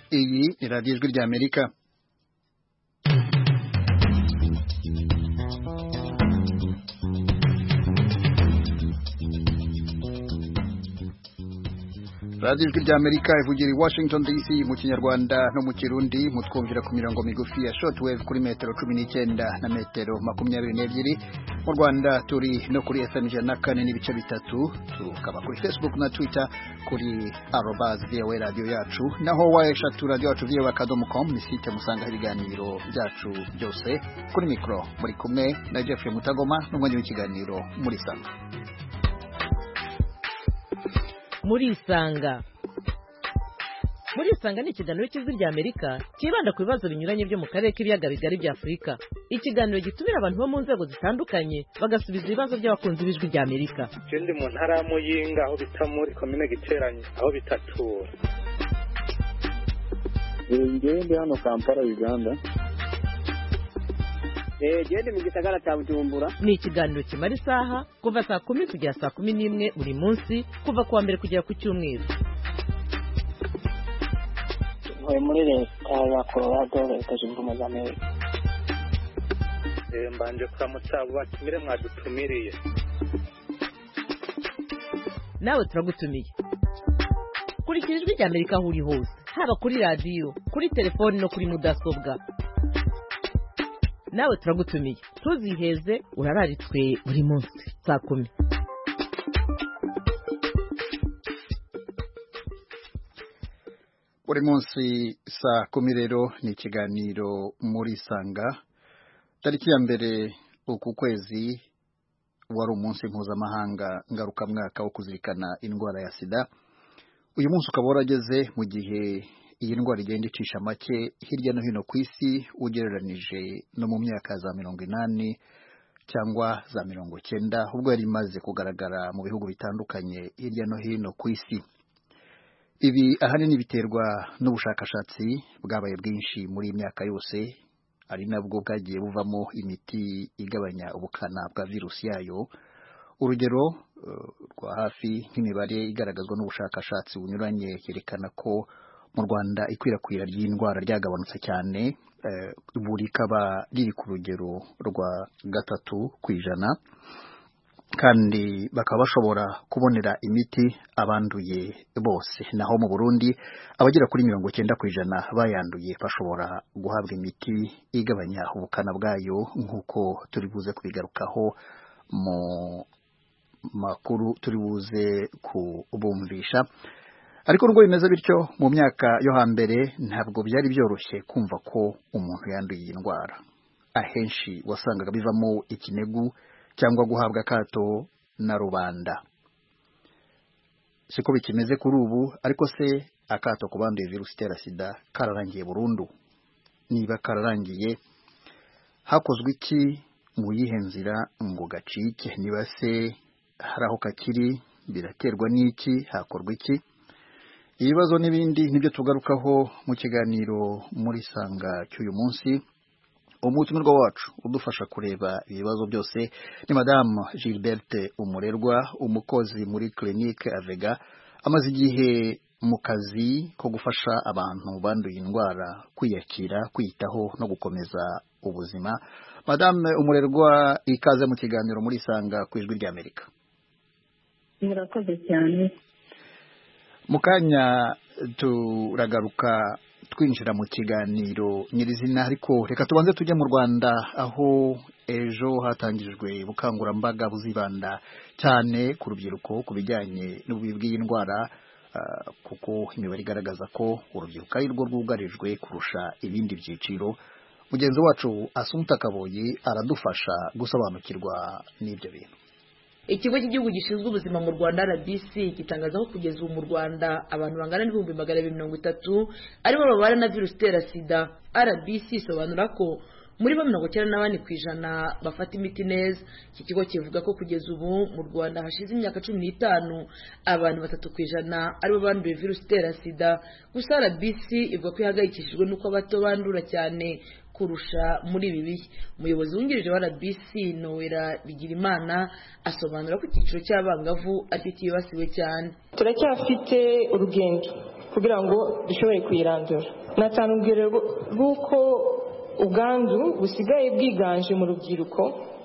Iyi ni radiyo ijwi ry'Amerika. radiyo ijwi ry'Amerika ivugira i Washington DC mu Kinyarwanda no mu Kirundi, mutwumvira ku mirongo migufi ya shortwave kuri metero 19 na metero 22. Mu Rwanda turi no kuri FM 104.3, tukaba kuri Facebook na Twitter kuri @VOA radio yacu, naho wayeshatu radio yacu VOA.com ni site musanga ibiganiro byacu byose. Kuri mikro muri kumwe na Jeffrey Mutagoma n'umwanya w'ikiganiro muri Sanga. Muri Sanga ni ikiganiro cy'ijwi ry'Amerika kibanda ku bibazo binyuranye byo mu karere k'ibiyaga bigari bya Afurika. Ikiganiro gitumira abantu bo mu nzego zitandukanye bagasubiza ibibazo by'abakunzi b'ijwi ry'Amerika. Ndi mu ntara ya Muyinga aho bita muri commune Giteranye aho bitatura. Ndi hano Kampala, Uganda. Ndi mu gisagara cya Bujumbura. Ni ikiganiro kimara isaha kuva saa 10 kugera saa 11 buri munsi, kuva kuwa mbere kugera ku cyumweru. Muri leta ya Colorado, leta zunze ubumwe za Amerika. Mbanje kuramutsa abo batumire mwadutumiriye. Nawe turagutumiye. Kurikira ijwi ry'Amerika aho uri hose, haba kuri radio, kuri telefoni no kuri mudasobwa. Nawe turagutumiye. Tuziheze, urararitswe buri munsi saa 10. Buri munsi saa 10 rero ni ikiganiro muri Sanga. Tariki ya mbere uku kwezi wari umunsi mpuzamahanga ngarukamwaka wo kuzirikana indwara ya sida. Uyu munsi ukaba warageze mu gihe iyi ndwara igenda icisha make hirya no hino ku isi ugereranije no mu myaka za 80 cyangwa za 90 ubwo yari imaze kugaragara mu bihugu bitandukanye hirya no hino ku isi. Ibi ahanini biterwa n'ubushakashatsi bwabaye bwinshi muri imyaka yose, ari nabwo bwagiye buvamo imiti igabanya ubukana bwa virusi yayo. Urugero rwa hafi nk'imibare igaragazwa n'ubushakashatsi bunyuranye yerekana ko mu Rwanda ikwirakwira ry'indwara ryagabanutse cyane, buri kaba riri ku rugero rwa 3%, kandi bakaba bashobora kubonera imiti abanduye bose. Naho mu Burundi abagera kuri 90% bayanduye bashobora guhabwa imiti igabanya ubukana bwayo, nk'uko turi buze kubigarukaho mu makuru turi buze kubumvisha. Ariko nubwo bimeze bityo, mu myaka yo hambere ntabwo byari byoroshye kumva ko umuntu yanduye iyi ndwara. Ahenshi wasangaga bivamo ikinegu cyangwa guhabwa akato na rubanda. Siko bikimeze kuri ubu, ariko se akato ku banduye virusi itera sida kararangiye burundu? Niba kararangiye, hakozwe iki mu yihe nzira ngo gacike? Niba se hari aho kakiri, biraterwa n'iki, hakorwa iki? Ibibazo n'ibindi nibyo tugarukaho mu kiganiro muri Sanga cy'uyu munsi. Umutumirwa wacu udufasha kureba ibibazo byose ni Madame Gilberte Umurerwa, umukozi muri Clinique Avega, amaze igihe mu kazi ko gufasha abantu banduye indwara kwiyakira, kwitaho no gukomeza ubuzima. Madame Umurerwa, ikaze mu kiganiro muri Sanga ku ijwi ry'Amerika. Murakoze cyane. Mukanya turagaruka twinjira mu kiganiro nyirizina, ariko reka tubanze tujye mu Rwanda, aho ejo hatangijwe ubukangurambaga buzibanda cyane ku rubyiruko ku bijyanye n'ububi bw'indwara, kuko imibare igaragaza ko urubyiruko ari rwo rwugarijwe kurusha ibindi byiciro. Mugenzi wacu Asumta Kaboyi aradufasha gusobanukirwa n'ibyo bintu. Ikigo cy'igihugu gishinzwe ubuzima mu Rwanda RBC gitangaza ko kugeza ubu mu Rwanda abantu bangana n'ibihumbi 230 aribo babana na virusi itera sida. RBC isobanura ko muri bo 94% bafata imiti neza. Iki kigo kivuga ko kugeza ubu mu Rwanda hashize imyaka 15 abantu 3% aribo banduye virusi itera sida. Gusa RBC ivuga ko ihagayikishijwe nuko abato bandura cyane kurusha muri ibi bihe. Umuyobozi wungirije wa RBC Noella Bigirimana asobanura ko icyiciro cy'abangavu aricyo kibasiwe cyane. Turacyafite urugendo kugira ngo dushobore kuyirandura. Natanga urugero rw'uko ubwandu busigaye bwiganje mu rubyiruko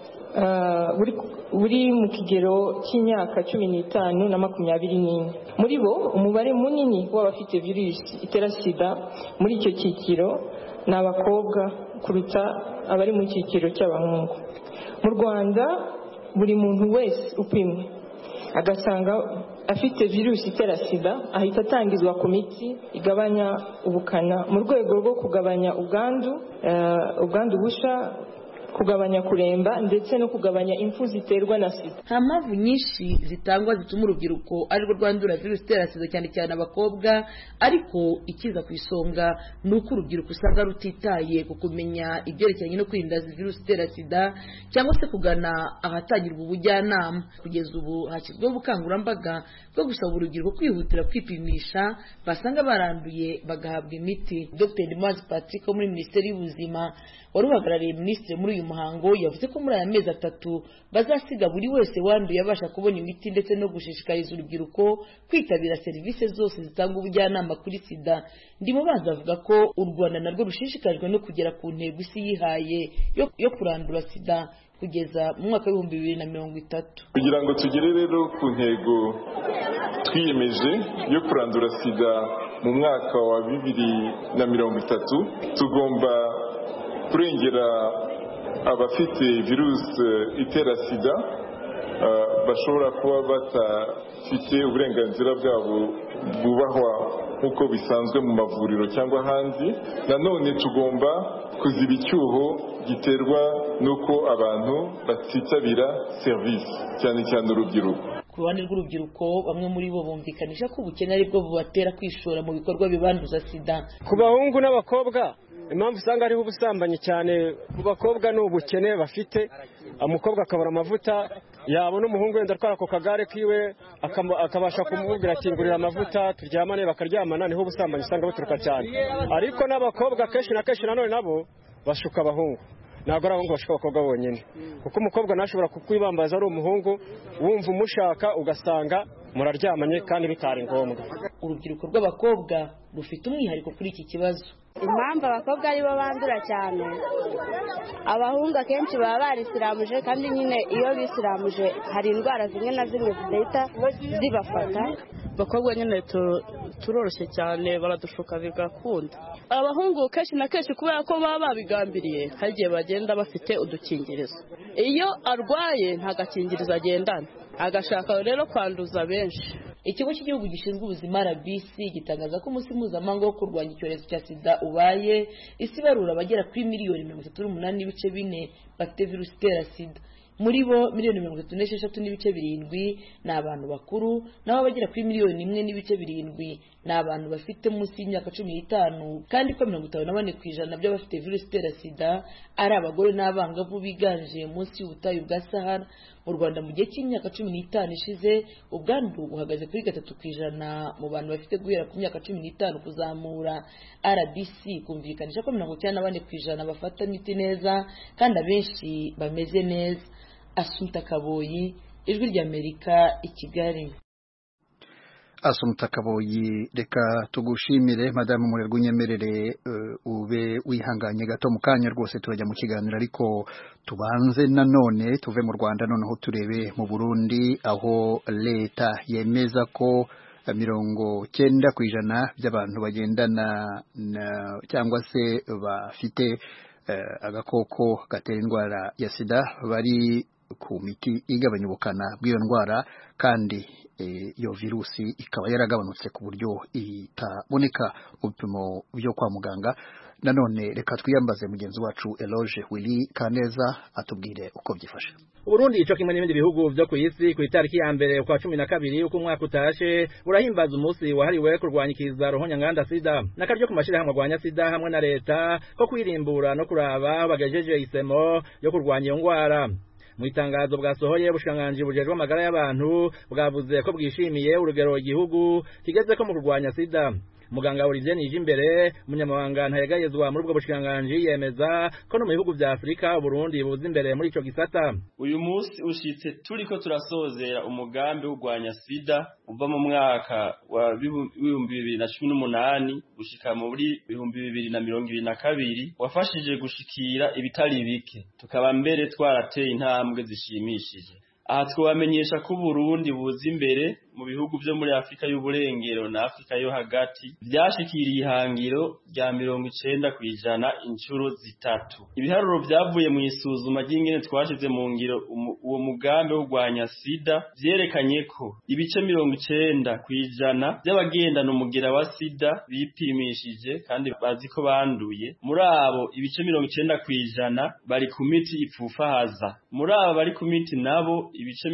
buri mu kigero cy'imyaka 15 na 24. Muri bo umubare munini w'abafite virusi itera sida muri icyo cyiciro ni abakobwa kuruta abari mu cyiciro cy'abahungu. Mu Rwanda buri muntu wese upimwe agasanga afite virusi itera sida ahita atangizwa ku miti igabanya ubukana mu rwego rwo kugabanya ubwandu busha, kugabanya kuremba ndetse no kugabanya impfu ziterwa na sida. Nta mpamvu nyinshi zitangwa zituma urubyiruko arirwo rwandura virusi itera sida cyane cyane abakobwa, ariko ikiza ku isonga ni uko urubyiruko usanga rutitaye ku kumenya ibyerekeranye no kwirinda virusi itera sida cyangwa se kugana ahatangirwa ubujyanama. Kugeza ubu hashyizweho ubukangurambaga bwo gusaba urubyiruko kwihutira kwipimisha basanga baranduye bagahabwa imiti. Dr. Ndimubanzi Patrick wo muri Minisiteri y'Ubuzima wari uhagarariye minisitiri muri uyu muhango yavuze ko muri aya mezi 3 bazasiga buri wese wanduye abasha kubona imiti ndetse no gushishikariza urubyiruko kwitabira serivisi zose zitanga ubujyanama kuri sida. Ndimubanzi avuga ko u Rwanda narwo rushishikajwe no kugera ku ntego isi yihaye yo kurandura sida kugeza mu mwaka wa 2030. Kugira ngo tugere rero ku ntego twiyemeje yo kurandura sida mu mwaka wa 2030 tugomba kurengera abafite virusi itera sida bashobora kuba batafite uburenganzira bwabo bwubahwa nk'uko bisanzwe mu mavuriro cyangwa ahandi. Nanone tugomba kuziba icyuho giterwa n'uko abantu batitabira serivisi cyane cyane urubyiruko. Ku ruhande rw'urubyiruko bamwe muri bo bumvikanisha ko ubukene ari bwo bubatera kwishora mu bikorwa bibanduza sida. Ku bahungu n'abakobwa impamvu usanga hariho ubusambanyi cyane ku bakobwa ni ubukene bafite. Umukobwa akabura amavuta yabona umuhungu wenda atwara ku kagare kiwe akabasha kumubwira ati ngurira amavuta turyamane bakaryamana, niho ubusambanyi usanga buturuka cyane. Ariko n'abakobwa kenshi na kenshi nanone nabo bashuka abahungu, ntabwo ari abahungu bashuka abakobwa bonyine, kuko umukobwa ntashobora kukwibambaza ari umuhungu wumva umushaka ugasanga muraryamanye kandi bitari ngombwa. Urubyiruko rw'abakobwa rufite umwihariko kuri iki kibazo. Impamvu abakobwa aribo bandura cyane, abahungu akenshi baba barisiramuje, kandi nyine iyo bisiramuje hari indwara zimwe na zimwe zidahita zibafata. Abakobwa nyine turoroshye cyane, baradushuka bigakunda. Abahungu kenshi na kenshi kubera ko baba babigambiriye hari igihe bagenda bafite udukingirizo, iyo arwaye nta gakingirizo agendana, agashaka rero kwanduza benshi. Ikigo cy'igihugu gishinzwe ubuzima RBC gitangaza ko umunsi mpuzamahanga wo kurwanya icyorezo cya sida ubaye, isi barura abagera kuri miliyoni 38.4 bafite virusi itera sida. Muri bo miliyoni 36.7 ni abantu bakuru, naho abagera kuri miliyoni 1.7 ni abantu bafite munsi y'imyaka 15, kandi ko 54% by'abafite virusi itera sida ari abagore n'abangavu biganje munsi y'ubutayu bwa Sahara. Mu Rwanda mu gihe cy'imyaka 15 ishize ubwandu buhagaze kuri 3% mu bantu bafite guhera ku myaka 15 kuzamura. RBC kumvikanisha ko 94% bafata imiti neza kandi abenshi bameze neza. Asumta Kaboyi, Ijwi ry'Amerika, i Kigali. Asumta Kaboyi, reka tugushimire Madame Murerwa unyemerere ube wihanganye gato mu kanya rwose turajya mu kiganiro, ariko tubanze nanone tuve mu Rwanda noneho turebe mu Burundi, aho leta yemeza ko 90% by'abantu bagendana cyangwa se bafite agakoko gatera indwara ya sida bari ku miti igabanya ubukana bw'iyo ndwara, kandi iyo virusi ikaba yaragabanutse ku buryo itaboneka mu bipimo byo kwa muganga. Nanone reka twiyambaze mugenzi wacu Eloge Willy Kaneza atubwire uko byifashe. Burundi ico kimwe n'ibindi bihugu byo ku isi ku itariki ya mbere kwa 12 uko umwaka utashe burahimbaza umunsi wahariwe kurwanya ikiza ruhonyanganda sida. Nakaryo ku mashirahamwe rwanya sida hamwe na leta ko kwirimbura no kuraba bagejeje isemo yo kurwanya iyo ngwara. Mu itangazo bwasohoye bushikiranganji bujejwe amagara y'abantu bwavuze ko bwishimiye urugero igihugu kigeze ko mu kurwanya sida. muganga Olivier Nijimbere umunyamabanga ntayegayezwa muri ubwo bushikiranganji yemeza ko no mu bihugu vya Afrika Burundi buza imbere muri ico gisata. Uyu munsi ushitse turiko turasozera umugambi w'ugwanya sida uva mu mwaka wa 2018 gushika muri 2022 wafashije gushikira ibitari bike tukaba mbere twarateye intambwe zishimishije. Aha twabamenyesha ko Burundi buza imbere mu bihugu byo muri Afrika y'uburengero na Afrika yo hagati byashikiriye ihangiro rya 90% incuro zitatu. Ibiharuro byavuye mu isuzuma ry'ingene twashize mu ngiro uwo mugambi w'ugwanya sida vyerekanye ko ibice 90% by'abagendana umugera wa sida bipimishije kandi bazi ko banduye. Muri abo ibice 90% bari ku miti ipfufahaza. Muri abo bari ku miti nabo ibice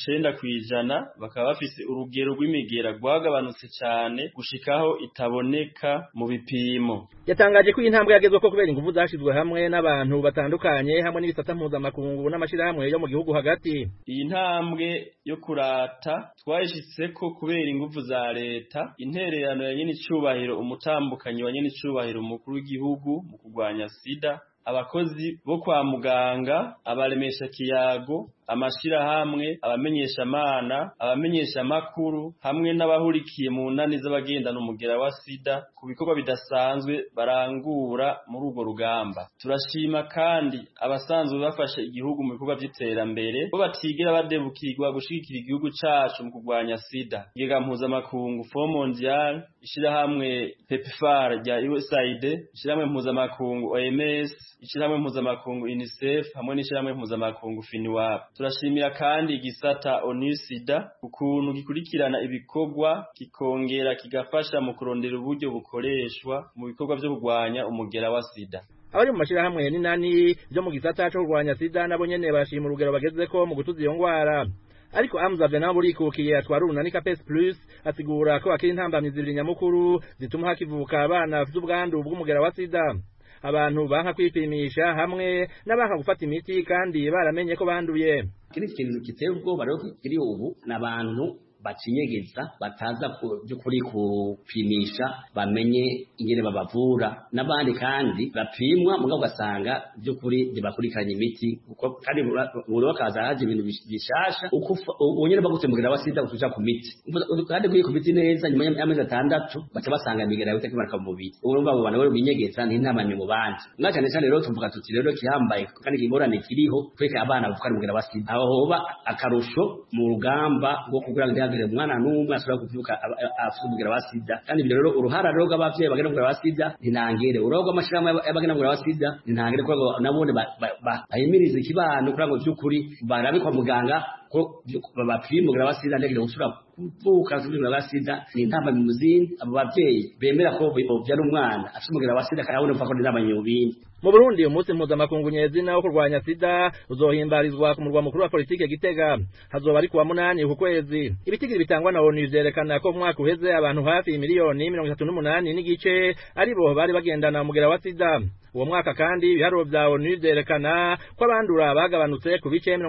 90% bakaba bafise urugero rw'imigera rwagabanutse cyane gushikaho itaboneka mu bipimo. Yatangaje ko intambwe yagezwe ko kubera ingufu zashizwe hamwe n'abantu batandukanye hamwe n'ibisata mpuzamakungu n'amashirahamwe yo mu gihugu hagati. Iyi ntambwe yo kurata twayishitse ko kubera ingufu za leta, intererano ya nyene icubahiro umutambukanyi wa nyene icubahiro umukuru w'igihugu mu kugwanya sida, abakozi bo kwa muganga, abaremesha kiyago, amashirahamwe, abamenyeshamana, abamenyesha makuru hamwe n'abahurikiye mu nani z'abagendana umugera wa sida ku bikorwa bidasanzwe barangura muri urwo rugamba. Turashima kandi abasanzwe bafashe igihugu mu bikorwa by'iterambere bo batigera badebukirwa gushigikira igihugu cacu mu kugwanya sida. Igega mpuzamakungu Fonds Mondial, ishirahamwe PEPFAR rya USAID, ishirahamwe mpuzamakungu OMS, ishirahamwe mpuzamakungu UNICEF hamwe n'ishirahamwe mpuzamakungu FINWAP. Turashimira kandi igisata ONU-SIDA ukuntu gikurikirana ibikorwa kikongera kigafasha mu kurondera uburyo bukoreshwa mu bikorwa byo kugwanya umugera wa sida. Abari mu mashirahamwe n'inani byo mu gisata cyo kugwanya sida nabo nyene bashima urugero bagezeko mu gutuza iyo ngwara. Ariko Hamza Benaburi kukiye atwara urunani Capes Plus asigura ko akiri intambamyi zibiri nyamukuru zituma hakivuka abana by'ubwandu bw'umugera wa sida. Abantu banka kwipimisha hamwe n'abanka gufata imiti kandi baramenye ko banduye. Kiri kintu kiteye ubwoba rero kiri ubu n'abantu bacinyegeza bataza by'ukuri kupimisha bamenye ingene babavura n'abandi kandi bapimwa mugabo gasanga by'ukuri bakurikiranye imiti uko kandi buri wakaza haje ibintu bishasha unyene bagutembera wasida utuja ku miti kandi kuri ku miti neza nyuma y'amezi 6 baca basanga imigera yote kimarika mu mubiri urumva abo bantu bari binyegeza n'intamanye mu bandi ngaca cyane rero tuvuga tuti rero kihambaye kandi kiborane kiriho kweka abana bavuka umugera wasida aho hoba akarusho mu rugamba rwo kugira ngo umwana n'umwe ashobora kuvyuka afite umugera wa sida kandi ibyo rero uruhara rero rw'abavyeyi bagenda umugera wa sida ntinangere urogo amashirahamwe y'abagenda umugera wa sida ntinangere ko nabone bahimiriza ikibano kugira ngo vy'ukuri barabe kwa muganga ko bapima umugera wa sida ndegere usura kuvuka umugera wa sida ni intamba mu muzindi abo bavyeyi bemera ko byari umwana afite umugera wa sida kandi abone ko n'intamba nyubindi. Mu Burundi umunsi mpuzamakungu nyezina wo kurwanya sida uzohimbarizwa ku murwa mukuru wa politike Gitega hazoba ari kuwa 8 ku kwezi. Ibitigiri bitangwa na ONU vyerekana ko mwaka uheze abantu hafi miliyoni 38 n'igice aribo bari bagendana umugera wa sida. Uwo mwaka kandi ibiharuro vya ONU vyerekana ko abandura bagabanutse ku bice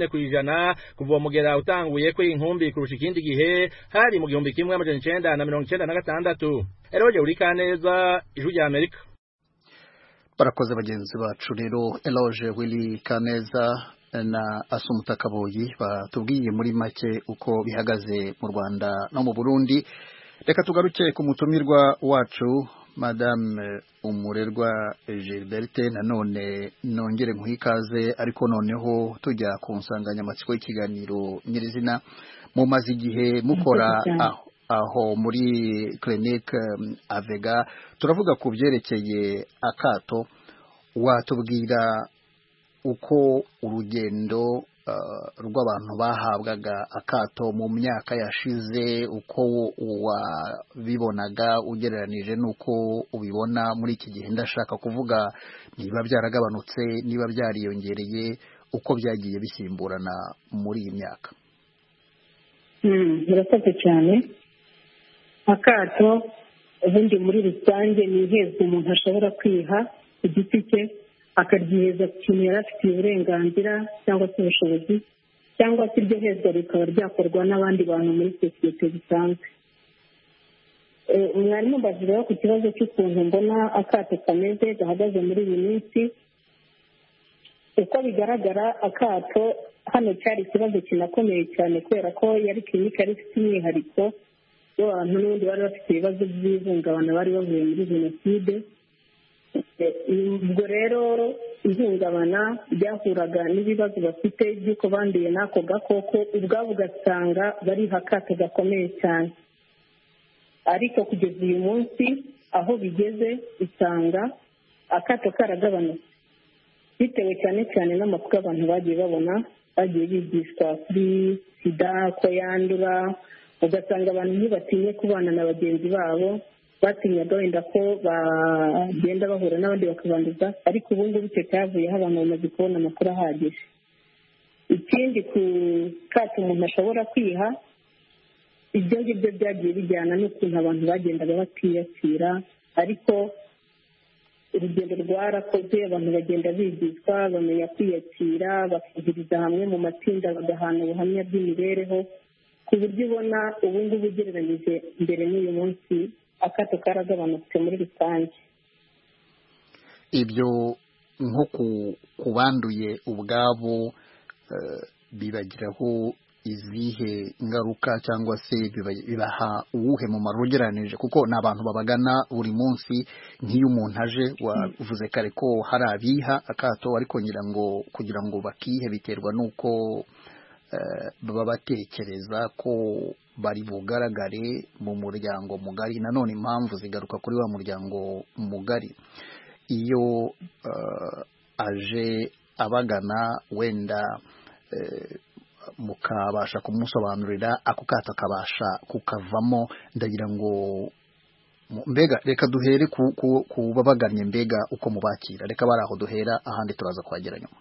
54% kuva umugera utanguye ko inkumbi kurusha ikindi gihe hari mu 1996. Eroje urika neza ijuru rya Amerika. Barakoze bagenzi bacu rero Eloge Willy Kaneza na Asumuta Kaboyi batubwiye muri make uko bihagaze mu Rwanda no mu Burundi. Reka tugaruke ku mutumirwa wacu Madame Umurerwa Gilberte nanone nongere nkuhikaze ariko noneho tujya ku nsanganyamatsiko y'ikiganiro nyirizina mu mazi igihe mukora aho muri clinique Avega turavuga ku byerekeye akato watubwira uko urugendo rw'abantu bahabwaga akato mu myaka yashize uko wabibonaga ugereranije nuko ubibona muri iki gihe ndashaka kuvuga niba byaragabanutse niba byariyongereye uko byagiye bisimburana muri iyi myaka. Murakoze cyane. Akato ubundi muri rusange ni ihezwa umuntu ashobora kwiha ku giti cye akaryiheza ku kintu yari afitiye uburenganzira cyangwa se ubushobozi cyangwa se iryo hezwa rikaba ryakorwa n'abandi bantu muri sosiyete bisanzwe. mwarimu mbajije ku kibazo cy'ukuntu mbona akato kameze gahagaze muri iyi minsi. Uko bigaragara akato hano cyari ikibazo kinakomeye cyane kubera ko yari kirinike yari ifite umwihariko w'abantu n'ubundi bari bafite ibibazo by'ihungabana bari bavuye muri jenoside. Ubwo rero ihungabana ryahuraga n'ibibazo bafite by'uko banduye n'ako gakoko ubwabo ugasanga bariha akato gakomeye cyane. Ariko kugeza uyu munsi aho bigeze usanga akato karagabanutse bitewe cyane cyane n'amakuru abantu bagiye babona, bagiye bigishwa kuri sida ko yandura, ugasanga abantu ntibatinye kubana na bagenzi babo, batinyaga wenda ko bagenda bahura n'abandi bakabanduza, ariko ubu ngubu icyo cyavuyeho abantu bamaze kubona amakuru ahagije. Ikindi ku kato umuntu ashobora kwiha, ibyo ngibyo byagiye bijyana n'ukuntu abantu bagendaga batiyakira, ariko urugendo rwarakoze, abantu bagenda bigishwa bamenya kwiyakira, bakihuriza hamwe mu matsinda bagahana ubuhamya bw'imibereho, ku buryo ubona ubu ngubu ugereranyije mbere n'uyu munsi akato karagabanutse muri rusange. Ibyo nko ku banduye ubwabo bibagiraho izihe ngaruka cyangwa se bibaha uwuhe mumaro ugereranije, kuko ni abantu babagana buri munsi? Nk'iyo umuntu aje, wavuze kare ko hari abiha akato, ariko ngira ngo kugira ngo bakihe biterwa n'uko baba batekereza ko bari bugaragare mu muryango mugari. Nanone impamvu zigaruka kuri wa muryango mugari. Iyo aje abagana wenda mukabasha kumusobanurira ako kato akabasha kukavamo, ndagira ngo mbega reka duhere ku babaganye, mbega uko mubakira, reka bari aho duhera, ahandi turaza kuhagera nyuma.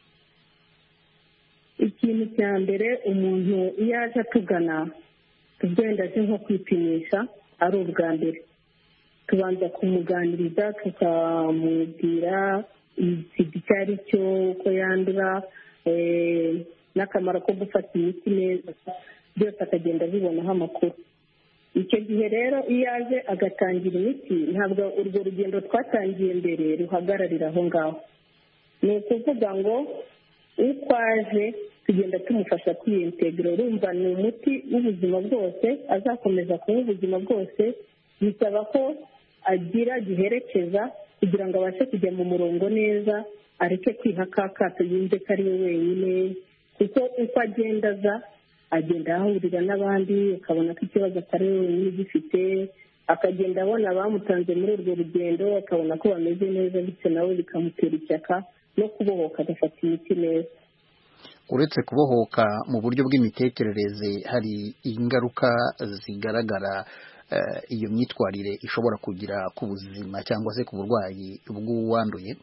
Ikintu cya mbere, umuntu iyo aje atugana tugenda aje nko kwipimisha ari ubwa mbere, tubanza kumuganiriza tukamubwira sida icyo ari cyo, uko yandura, n'akamaro ko gufata imiti neza, byose akagenda abibonaho amakuru. Icyo gihe rero iyo aje agatangira imiti, ntabwo urwo rugendo twatangiye mbere ruhagararira aho ngaho. Ni ukuvuga ngo uko aje tugenda tumufasha kwiyintegra. Urumva ni umuti w'ubuzima bwose, azakomeza kuba ubuzima bwose, bisaba ko agira giherekeza kugira ngo abashe kujya mu murongo neza, areke kwiha ka kato yumve ko ari we wenyine, kuko uko agenda aza agenda ahahurira n'abandi, akabona ko ikibazo atari we wenyine ugifite, akagenda abona abamutanze muri urwo rugendo, akabona ko bameze neza, bityo nawe bikamutera ishyaka no kubohoka agafata imiti neza. Uretse kubohoka mu buryo bw'imitekerereze, hari ingaruka zigaragara iyo myitwarire ishobora kugira ku buzima cyangwa se ku burwayi bw'uwanduye?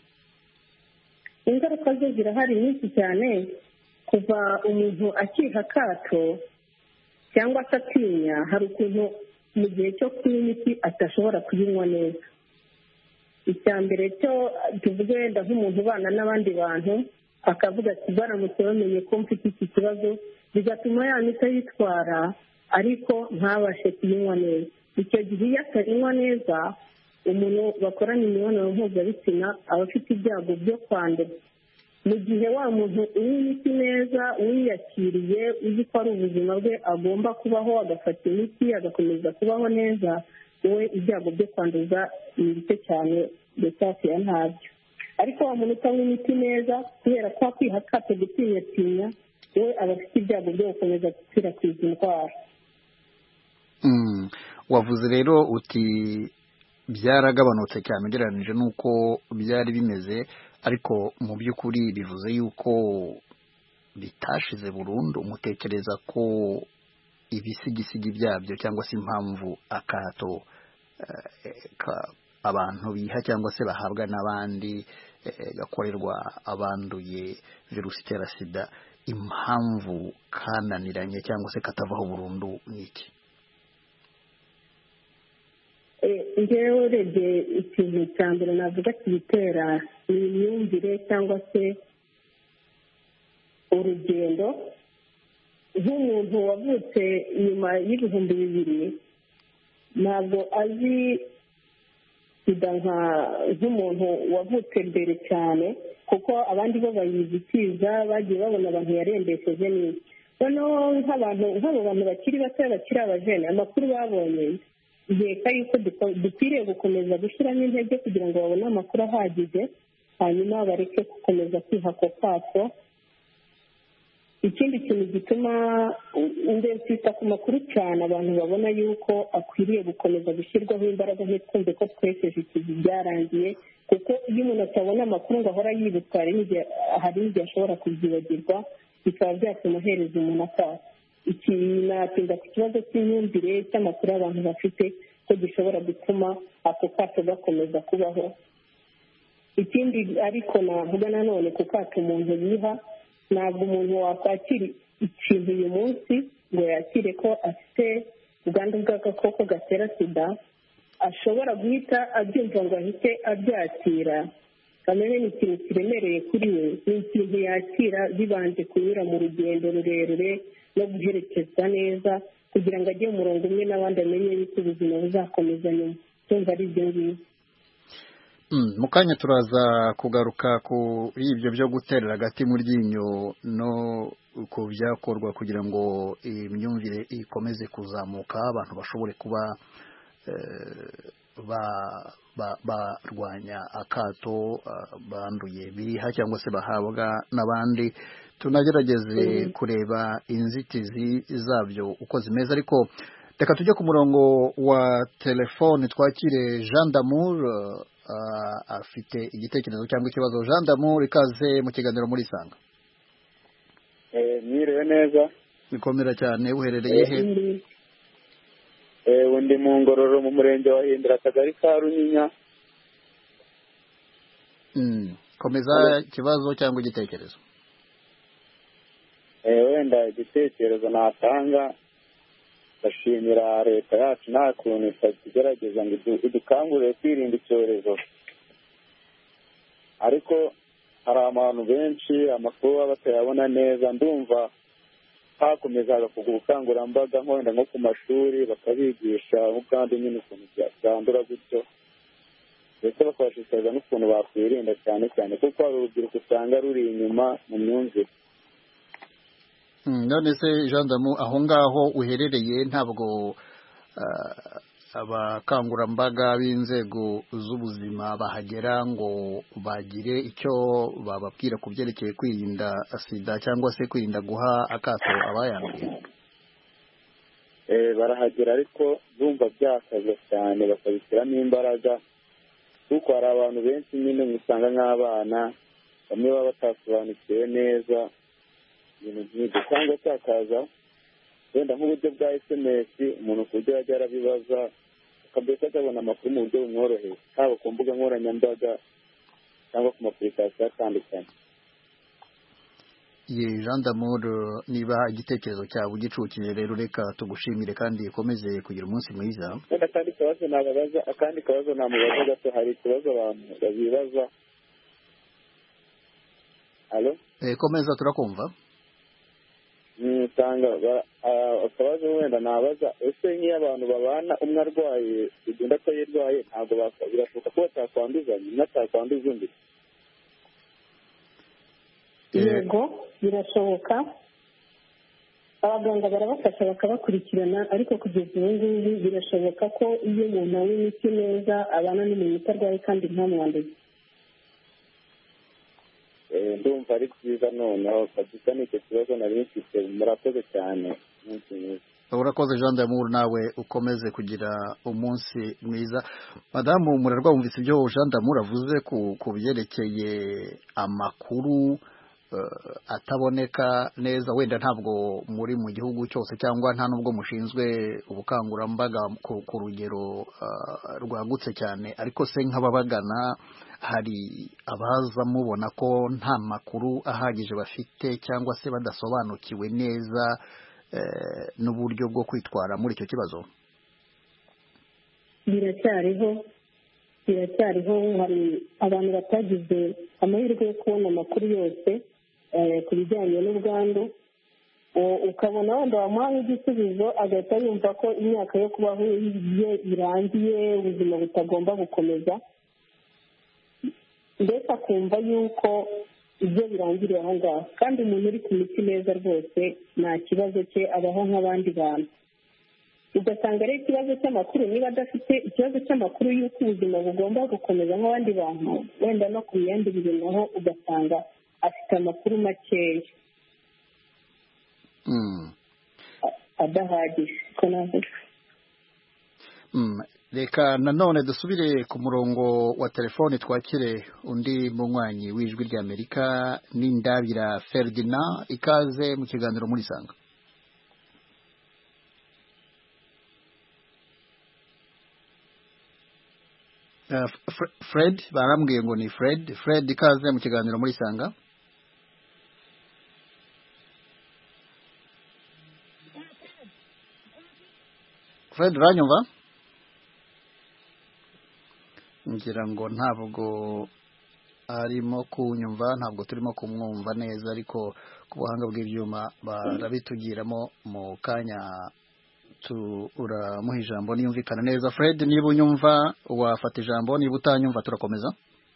Ingaruka zo zirahari nyinshi cyane. Kuva umuntu akiha akato cyangwa se atinya, hari ukuntu mu gihe cyo kunywa imiti atashobora kuyinywa neza. Icya mbere cyo tuvuge wenda nk'umuntu ubana n'abandi bantu, akavuga ati baramutse bamenye ko mfite iki kibazo, bigatuma ya miti ayitwara ariko ntabashe kuyinywa neza. Icyo gihe iyo atayinywa neza, umuntu bakorana imibonano mpuzabitsina aba afite ibyago byo kwandura. Mu gihe wa muntu unywa imiti neza, wiyakiriye, uzi ko ari ubuzima bwe agomba kubaho, agafata imiti agakomeza kubaho neza, wowe ibyago byo kwanduza ni bike cyane ndetse hafi ya ntabyo. Ariko wa muntu utanywa imiti neza, kubera ko akwiha akato gutinyatinya, wowe aba afite ibyago byo gukomeza gukwirakwiza indwara. Wavuze rero uti byaragabanutse cyane ugereranije n'uko byari bimeze, ariko mu by'ukuri bivuze yuko bitashize burundu. Mutekereza ko ibisigisigi byabyo cyangwa se impamvu akato abantu biha cyangwa se bahabwa n'abandi gakorerwa abanduye virusi itera sida, impamvu kananiranye cyangwa se katavaho burundu ni iki? Njyewe urebye ikintu cya mbere navuga kibitera ni imyumvire cyangwa se urugendo. Nk'umuntu wavutse nyuma y'ibihumbi 2000, ntabwo azi sida nk'umuntu wavutse mbere cyane, kuko abandi bo bayizikiza bagiye babona abantu yarembesheje n'iki. noneho nk'abo bantu bakiri bato bakiri abajene, amakuru babonye yeka yuko dukwiriye gukomeza gushyiramo intege kugira ngo babone amakuru ahagije, hanyuma bareke gukomeza kwiha ako kato. ikindi kintu gituma ndetse ku makuru cyane abantu babona yuko akwiriye gukomeza gushyirwaho imbaraga ntitwumve ko twejeje ikivi byarangiye, kuko iyo umuntu atabona amakuru ngo ahora yibutsa hari n'igihe ashobora kubyibagirwa, bikaba byatuma ahereza umuntu akato. iki natinda ku kibazo cy'imyumvire cy'amakuru abantu bafite ko gishobora gutuma ako kato gakomeza kubaho. ikindi ariko navuga nanone ku kato umuntu yiha, ntabwo umuntu wakwakira ikintu uyu munsi ngo yakire ko afite ubwandu bw'agakoko gatera sida, ashobora guhita abyumva ngo ahite abyakira. kamere ni ikintu kiremereye kuri we, ni ikintu yakira bibanje kunyura mu rugendo rurerure no guherekezwa neza kugira ngo ajye mu murongo umwe n'abandi amenye yuko ubuzima buzakomeza nyuma. Tumva ari ibyo ngibyo. mu kanya turaza kugaruka kuri ibyo byo guterera agati mu ryinyo no ku byakorwa kugira ngo imyumvire ikomeze kuzamuka, abantu bashobore kuba barwanya akato banduye biha cyangwa se bahabwa n'abandi. Tunagerageze kureba inzitizi zabyo uko zimeze, ariko reka tujye ku murongo wa telefone twakire Jean d'Amour. Afite igitekerezo cyangwa ikibazo. Jean d'Amour, ikaze mu kiganiro muri Sanga. Mwiriwe neza. Bikomera cyane. Uherereye he? Ndi mu Ngororero mu murenge wa Hindura akagari ka Runyinya. Komeza ikibazo cyangwa igitekerezo. Wenda igitekerezo natanga, ndashimira leta yacu nta kuntu itagerageza ngo idukangurire kwirinda icyorezo, ariko hari abantu benshi amakuru baba batayabona neza. Ndumva hakomezaga kugira ubukangurambaga wenda nko ku mashuri bakabigisha ubwandu nyine ukuntu byandura gutyo, ndetse bakabashishikariza n'ukuntu bakwirinda cyane cyane kuko hari urubyiruko usanga ruri inyuma mu myumvire. None se Jean d'Amour, aho ngaho uherereye ntabwo abakangurambaga b'inzego z'ubuzima bahagera ngo bagire icyo bababwira ku byerekeye kwirinda sida cyangwa se kwirinda guha akato abayanduye? Barahagera ariko bumva byakaze cyane bakabishyiramo imbaraga, kuko hari abantu benshi nyine usanga nk'abana bamwe baba batasobanukiwe neza ibintu nk'ibyo, cyangwa cyakaza wenda nk'uburyo bwa SMS umuntu ku buryo yajya arabibaza akabwira akabona amakuru mu buryo bumworoheye, haba ku mbuga nkoranyambaga cyangwa ku mapurikasiyo atandukanye. Jean d'Amour, niba igitekerezo cyawe ugicukiye rero reka tugushimire kandi ukomeze kugira umunsi mwiza. Akandi kabazo namubaza gato, hari ikibazo abantu babibaza. Halo? Komeza turakumva. Akabazo wenda nabaza, ese nk'iyo abantu babana umwe arwaye undi atayirwaye ntabwo birashoboka ko batakwanduzanya, umwe atakwanduza undi? Yego birashoboka, abaganga barabafasha bakabakurikirana, ariko kugeza ubu ngubu birashoboka ko iyo umuntu anywa imiti neza abana n'umuntu utarwaye kandi ntamwanduze. Ndumva ari byiza. Noneho kabisa nicyo kibazo nari mfite. Murakoze cyane. Urakoze Jean d'Amour, nawe ukomeze kugira umunsi mwiza. Madamu Murerwa, wumvise ibyo Jean d'Amour avuze ku byerekeye amakuru ataboneka neza, wenda ntabwo muri mu gihugu cyose cyangwa nta nubwo mushinzwe ubukangurambaga ku rugero rwagutse cyane, ariko se nk'ababagana hari abaza mubona ko nta makuru ahagije bafite cyangwa se badasobanukiwe neza n'uburyo bwo kwitwara muri icyo kibazo? Biracyariho, hari abantu batagize amahirwe yo kubona amakuru yose ku bijyanye n'ubwandu. ukabona wenda wamuha nk'igisubizo agahita yumva ko imyaka yo kubaho ye irangiye, ubuzima butagomba gukomeza, ndetse akumva yuko ibyo birangiriye aho ngaho. kandi umuntu uri ku miti neza rwose nta kibazo cye, abaho nk'abandi bantu. ugasanga ari ikibazo cy'amakuru, niba adafite ikibazo cy'amakuru y'uko ubuzima bugomba gukomeza nk'abandi bantu, wenda no ku yandi bintu naho ugasanga afite amakuru makeya adahagije. reka nanone dusubire ku murongo wa telefone twakire undi munywanyi w'ijwi ry'Amerika. N'Indabira Ferdinand, ikaze mu kiganiro muri Sanga. Fred, barambwiye ngo ni Fred. Fred, ikaze mu kiganiro muri Sanga. Fred, uranyumva? ngira ngo ntabwo arimo kunyumva, ntabwo turimo kumwumva neza, ariko ku buhanga bw'ibyuma barabitugiramo mu kanya uramuha ijambo niyumvikana neza. Fred, niba unyumva wafata ijambo, niba utanyumva turakomeza.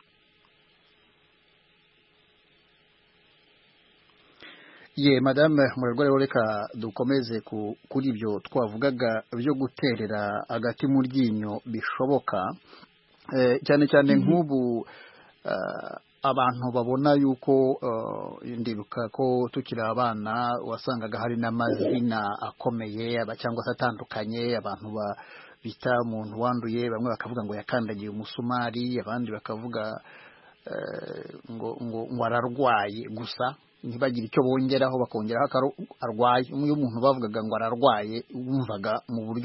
Madame Murerwa, rero reka dukomeze kuri ibyo twavugaga byo guterera agati mu ryinyo bishoboka, cyane cyane nk'ubu abantu babona yuko ndibuka ko tukiri abana wasangaga hari n'amazina akomeye cyangwa se atandukanye abantu bita umuntu wanduye, bamwe bakavuga ngo yakandagiye umusumari, abandi bakavuga ngo ararwaye gusa ntibagire icyo bongeraho, bakongeraho arwaye. Iyo umuntu bavugaga ngo ararwaye wumvaga mu buryo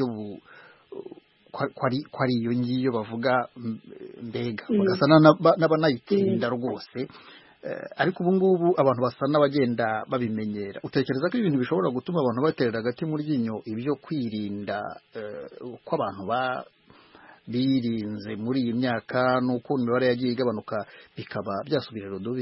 ko ari iyo ngiyo bavuga, mbega bagasa n'abanayitinda rwose. Ariko ubu ngubu abantu basa n'abagenda babimenyera. Utekereza ko ibintu bishobora gutuma abantu baterera agati mu ryinyo ibyo kwirinda uko abantu birinze muri iyi myaka n'uko imibare yagiye igabanuka bikaba byasubira rudubi?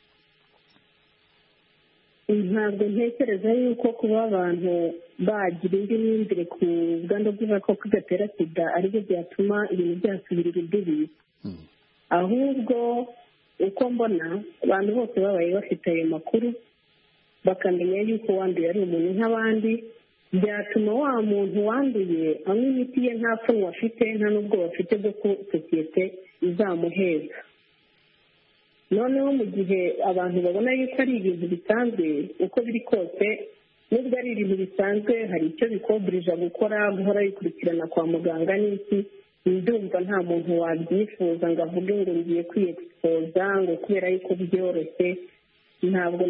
ntabwo ntekereza yuko kuba abantu bagira indi myumvire ku bwandu bw'agakoko gatera sida aribyo byatuma ibintu byasubira irudubi. ahubwo uko mbona abantu bose babaye bafite ayo makuru bakamenya yuko wanduye ari umuntu nk'abandi, byatuma wa muntu wanduye anywa imiti ye nta pfunwe afite, nta n'ubwo bafite bwo ko sosiyete izamuheza. noneho mu gihe abantu babona yuko ari ibintu bisanzwe, uko biri kose nubwo ari ibintu bisanzwe hari icyo bikoburija gukora, guhora yikurikirana kwa muganga n'iki. ndumva nta muntu wabyifuza ngo avuge ngo ngiye kwiyegisipoza ngo kubera yuko byoroshye. ntabwo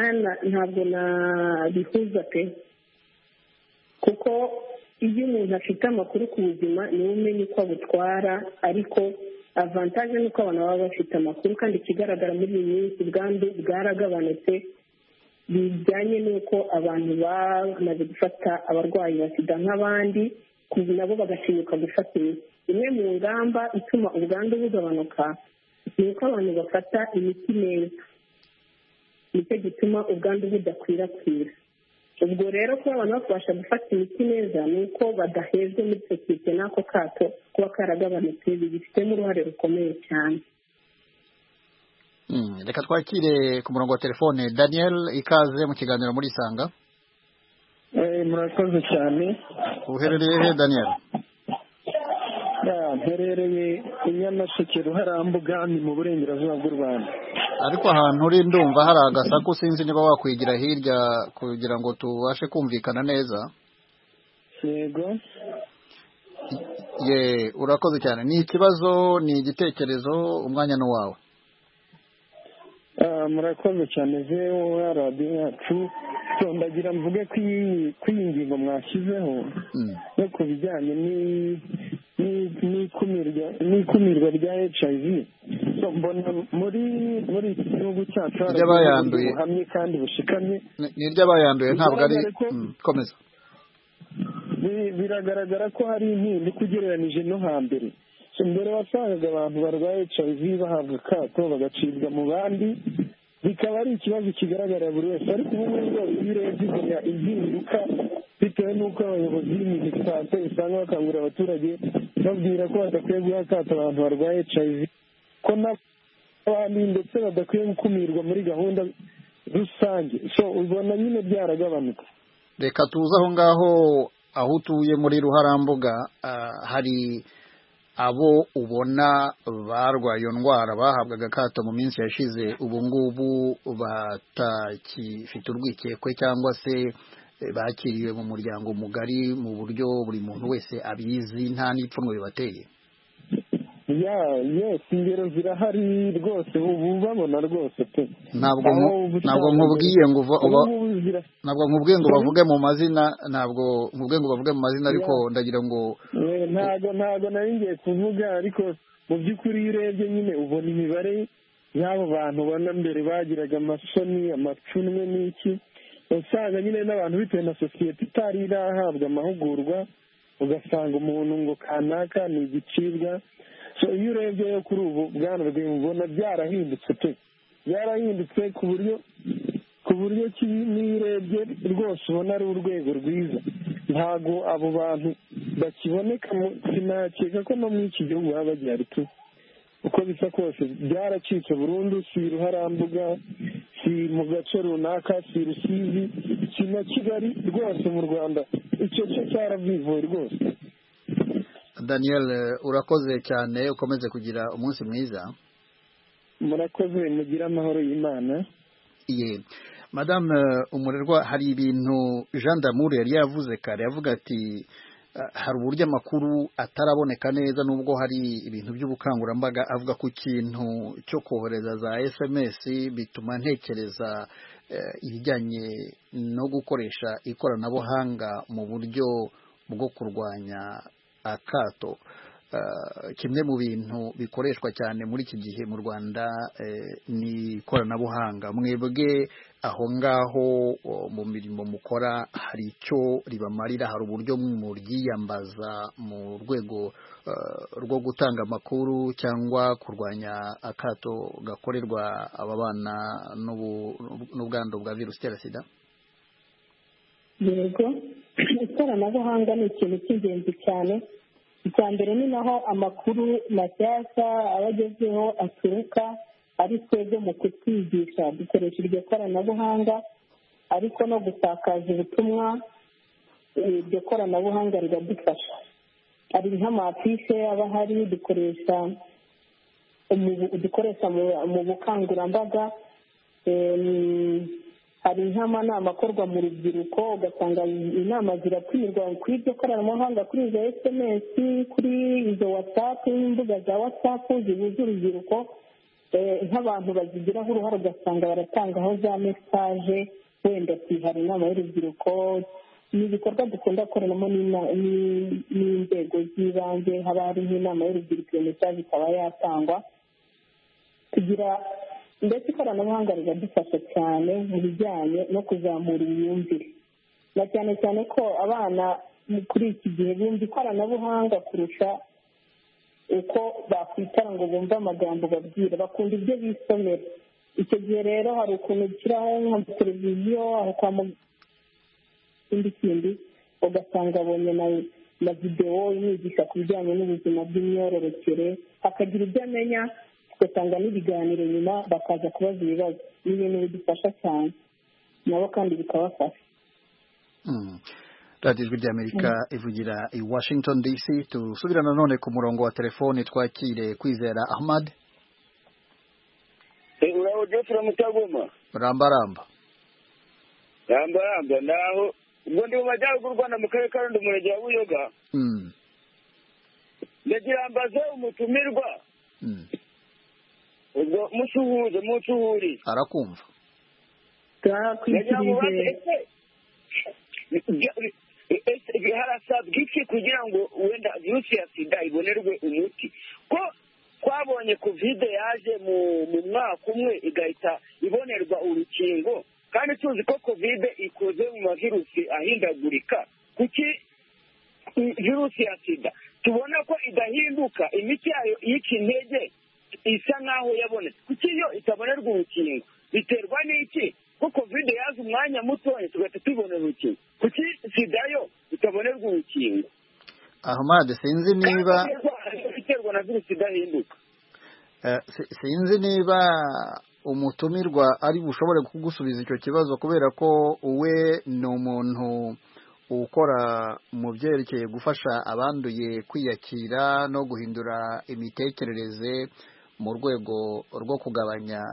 nabihuza pe, kuko iyo umuntu afite amakuru ku buzima niwe umenya uko abutwara. ariko avantaje ni uko abantu baba bafite amakuru, kandi ikigaragara muri iyi minsi ubwandu bwaragabanutse, bijyanye n'uko abantu bamaze gufata abarwayi ba sida nk'abandi, nabo bagatinyuka gufata imiti. imwe mu ngamba ituma ubwandu bugabanuka ni uko abantu bafata imiti neza, nicyo gituma ubwandu budakwirakwira. ubwo rero kuba abantu bakabasha gufata imiti neza ni uko badahezwe muri sosiyete n'ako kato kuba karagabanutse, bibifitemo uruhare rukomeye cyane. reka twakire ku murongo wa telefone Daniel, ikaze mu kiganiro muri Sanga. murakoze cyane. uherereye he Daniel? mperereye i Nyamasheke Ruharambuga, ni mu burengerazuba bw'u Rwanda. ariko ahantu uri ndumva hari agasaku, sinzi niba wakwigira hirya kugira ngo tubashe kumvikana neza. yego. urakoze cyane. ni ikibazo, ni igitekerezo, umwanya ni wawe. murakoze cyane zewe radiyo yacu. ndagira mvuge ko iyi ngingo mwashyizeho no ku bijyanye n'ikumirwa rya HIV, mbona muri iki gihugu cyacu hari ubuhamye kandi bushikamye. ni iry'abayanduye, ntabwo ari komeza. biragaragara ko hari impinduka ugereranije no hambere. mbere wasangaga abantu barwaye HIV bahabwa akato bagacibwa mu bandi, bikaba ari ikibazo kigaragarira buri wese ariko ubu ngubu iyo urebye ubona impinduka bitewe n'uko abayobozi b'iminisante usanga bakangurira abaturage babwira ko badakwiye guha akato abantu barwaye HIV ko n'abandi ndetse badakwiye gukumirwa muri gahunda rusange so ubona nyine byaragabanuka. Reka tuze aho ngaho aho utuye muri Ruharambuga, hari abo ubona barwaye iyo ndwara bahabwaga akato mu minsi yashize ubu ngubu batakifite urwikekwe cyangwa se bakiriwe mu muryango mugari mu buryo buri muntu wese abizi nta n'ipfunwe bibateye? Yes, ingero zirahari rwose ubu babona rwose pe. Ntabwo nkubwiye ngo bavuge mu mazina, ntabwo nkubwiye ngo bavuge mu mazina ariko ndagira ngo ntabwo nari ngiye kuvuga, ariko mu by'ukuri iyo urebye nyine ubona imibare y'abo bantu ubona mbere bagiraga amasoni amapfunwe n'iki, usanga nyine n'abantu bitewe na sosiyete itari irahabwa amahugurwa ugasanga umuntu ngo kanaka ni igicibwa. So iyo urebye kuri ubu bwana ubona byarahindutse pe, byarahindutse ku buryo n'iyo urebye rwose ubona ari urwego rwiza. Ntabwo abo bantu bakiboneka, sinakeka ko no muri iki gihugu haba bagihari tu, uko bisa kose byaracitse burundu, si Ruharambuga, si mu gace runaka, si Rusizi, si na Kigali, rwose mu Rwanda icyo cyo cyaravivuye rwose. Daniel, urakoze cyane, ukomeze kugira umunsi mwiza. Murakoze, mugira amahoro y'Imana. Madame Umurerwa, hari ibintu Jean d'Amour yari yavuze kare, yavuga ati hari uburyo amakuru ataraboneka neza nubwo hari ibintu by'ubukangurambaga. Avuga ku kintu cyo kohereza za SMS, bituma ntekereza ibijyanye no gukoresha ikoranabuhanga mu buryo bwo kurwanya akato. Kimwe mu bintu bikoreshwa cyane muri iki gihe mu Rwanda ni ikoranabuhanga. Mwebwe aho ngaho mu mirimo mukora hari icyo ribamarira? Hari uburyo muryiyambaza mu rwego rwo gutanga amakuru cyangwa kurwanya akato gakorerwa ababana n'ubwandu bwa virusi itera sida? Yego, ikoranabuhanga ni ikintu cy'ingenzi cyane. Icya mbere ni naho amakuru mashyashya aba agezweho aturuka, ari twebwe mu kutwigisha dukoresha iryo koranabuhanga, ariko no gusakaza ubutumwa iryo koranabuhanga riradufasha. Hari nk'amafishe aba ahari dukoresha mu bukangurambaga, hari nk'amanama akorwa mu rubyiruko, ugasanga inama ziratumirwa kuri iryo koranabuhanga, kuri izo SMS, kuri izo WhatsApp, imbuga za WhatsApp zihuza urubyiruko. Nk'abantu bazigiraho uruhare ugasanga baratangaho za mesaje, wenda hari inama y'urubyiruko. Ni ibikorwa dukunda gukoreramo n'inzego z'ibanze, haba hari nk'inama y'urubyiruko, iyo mesaje ikaba yatangwa. Mbese ikoranabuhanga riradufasha cyane mu bijyanye no kuzamura imyumvire, na cyane cyane ko abana kuri iki gihe bumva ikoranabuhanga kurusha uko bakwitara ngo bumve amagambo babwira, bakunda ibyo bisomera. Icyo gihe rero hari ukuntu ushyiraho nka televiziyo aho kwa kindi ugasanga abonye na videwo imwigisha ku bijyanye n'ubuzima bw'imyororokere, akagira ibyo amenya, ugasanga n'ibiganiro nyuma bakaza kubaza ibibazo. Ni ibintu bidufasha cyane nabo kandi bikabafasha. Radio Ijwi ry'Amerika ivugira i Washington DC. Tusubirana none ku murongo wa telefoni twakire Kwizera Ahmad. Uraho Jeffrey Mutagoma? Rambaramba naho ubwo ndi mu majyaruguru Rwanda mu karere ka Rulindo umurenge wa Buyoga. Ndagira mbaze umutumirwa. Ubwo musuhuri arakumva. Harasabwa iki kugira ngo wenda virusi ya sida ibonerwe umuti? Ko twabonye covid yaje mu mwaka umwe igahita ibonerwa urukingo, kandi tuzi ko covid ikoze mu mavirusi ahindagurika. Kuki virusi ya sida tubona ko idahinduka, imiti yayo yica intege isa nkaho yabonetse? Kuki yo itabonerwa urukingo biterwa n'iki ko kovide yaje umwanya mutoya tugahita tubonera urukingo kuki sida yo itabonerwa urukingo Ahmad sinzi niba biterwa na virusi idahinduka sinzi niba umutumirwa ari bushobore kugusubiza icyo kibazo kubera ko we ni umuntu ukora mu byerekeye gufasha abanduye kwiyakira no guhindura imitekerereze mu rwego rwo kugabanya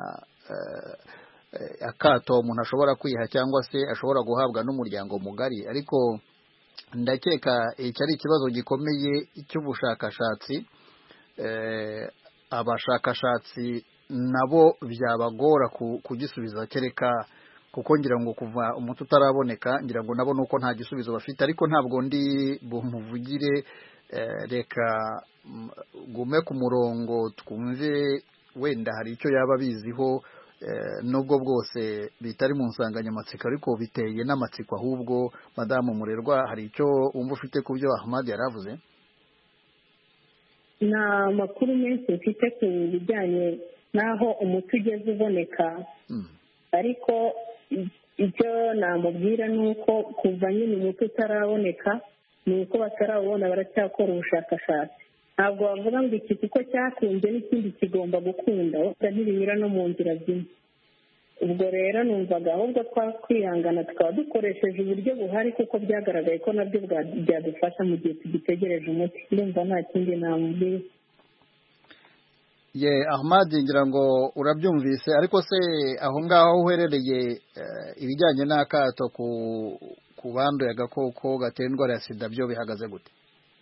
akato umuntu ashobora kwiha cyangwa se ashobora guhabwa n'umuryango mugari ariko ndakeka iki ari ikibazo gikomeye cy'ubushakashatsi abashakashatsi nabo byabagora kugisubiza kereka kuko ngira ngo kuva umuti utaraboneka ngira ngo nabo nuko nta gisubizo bafite ariko ntabwo ndi bumuvugire reka gume ku murongo twumve wenda hari icyo yaba biziho nubwo bwose bitari mu nsanganyamatsiko ariko biteye n'amatsiko ahubwo madamu Murerwa hari icyo wumva ufite ku byo Ahmad yaravuze nta makuru menshi mfite ku bijyanye n'aho umuti ugeze uboneka ariko icyo namubwira ni uko kuva nyine umuti utaraboneka ni uko batarawubona baracyakora ubushakashatsi ntabwo bavuga ngo iki kuko cyakunze n'ikindi kigomba gukunda wenda ntibinyura no mu nzira zimwe ubwo rero numvaga ahubwo twakwihangana tukaba dukoresheje uburyo buhari kuko byagaragaye ko nabyo byadufasha mu gihe tugitegereje umuti ndumva nta kindi namubwira ye Ahmad ngira ngo urabyumvise ariko se aho ngaho uherereye ibijyanye n'akato ku banduye agakoko gatera indwara ya sida byo bihagaze gute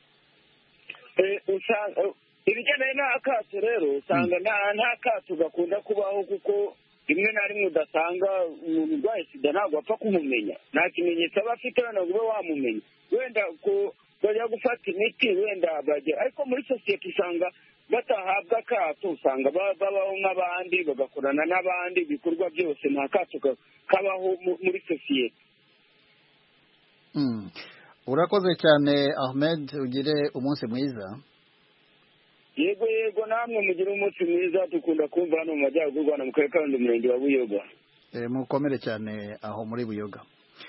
ibijyanye n'akato rero usanga nta kato gakunda kubaho kuko rimwe na rimwe udasanga umuntu urwaye sida ntabwo apfa kumumenya nta kimenyetso aba afite wenda ngo ube wamumenya wenda bajya gufata imiti wenda bajya ariko muri sosiyete usanga batahabwa akato usanga babaho nk'abandi bagakorana n'abandi ibikorwa byose nta kato kabaho muri sosiyete urakoze cyane Ahmed ugire umunsi mwiza yego namwe mugire umunsi mwiza dukunda kumva hano mu majyaruguru y'u Rwanda mu karere ka Rulindo umurenge wa Buyoga mukomere cyane aho muri Buyoga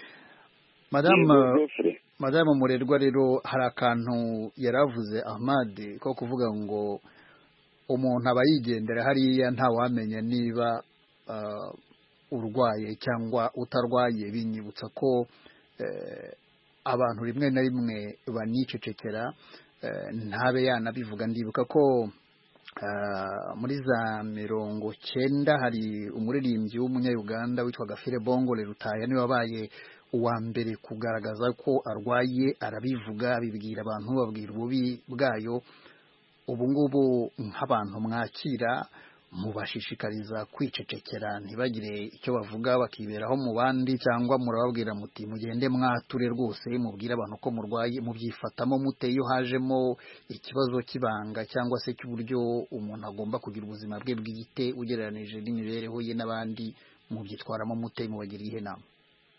madamu Murerwa rero hari akantu yaravuze Ahmad ko kuvuga ngo umuntu aba yigendera hariya ntawamenya niba urwaye cyangwa utarwaye binyibutsa ko abantu rimwe na rimwe banicecekera ntabe yanabivuga ndibuka ko muri za 90 hari umuririmbyi w'umunya-Uganda witwaga Phile Bongole Rutaya niwe wabaye uwa mbere kugaragaza ko arwaye arabivuga abibwira abantu babwira ububi bwayo ubu ngubu nk'abantu mwakira mubashishikariza kwicecekera ntibagire icyo bavuga bakiberaho mu bandi cyangwa murababwira muti mugende mwature rwose mubwire abantu ko murwaye mubyifatamo mute iyo hajemo ikibazo kibanga cyangwa se cy'uburyo umuntu agomba kugira ubuzima bwe bwite ugereranije n'imibereho ye n'abandi mubyitwaramo mute mubagiriye ihe nama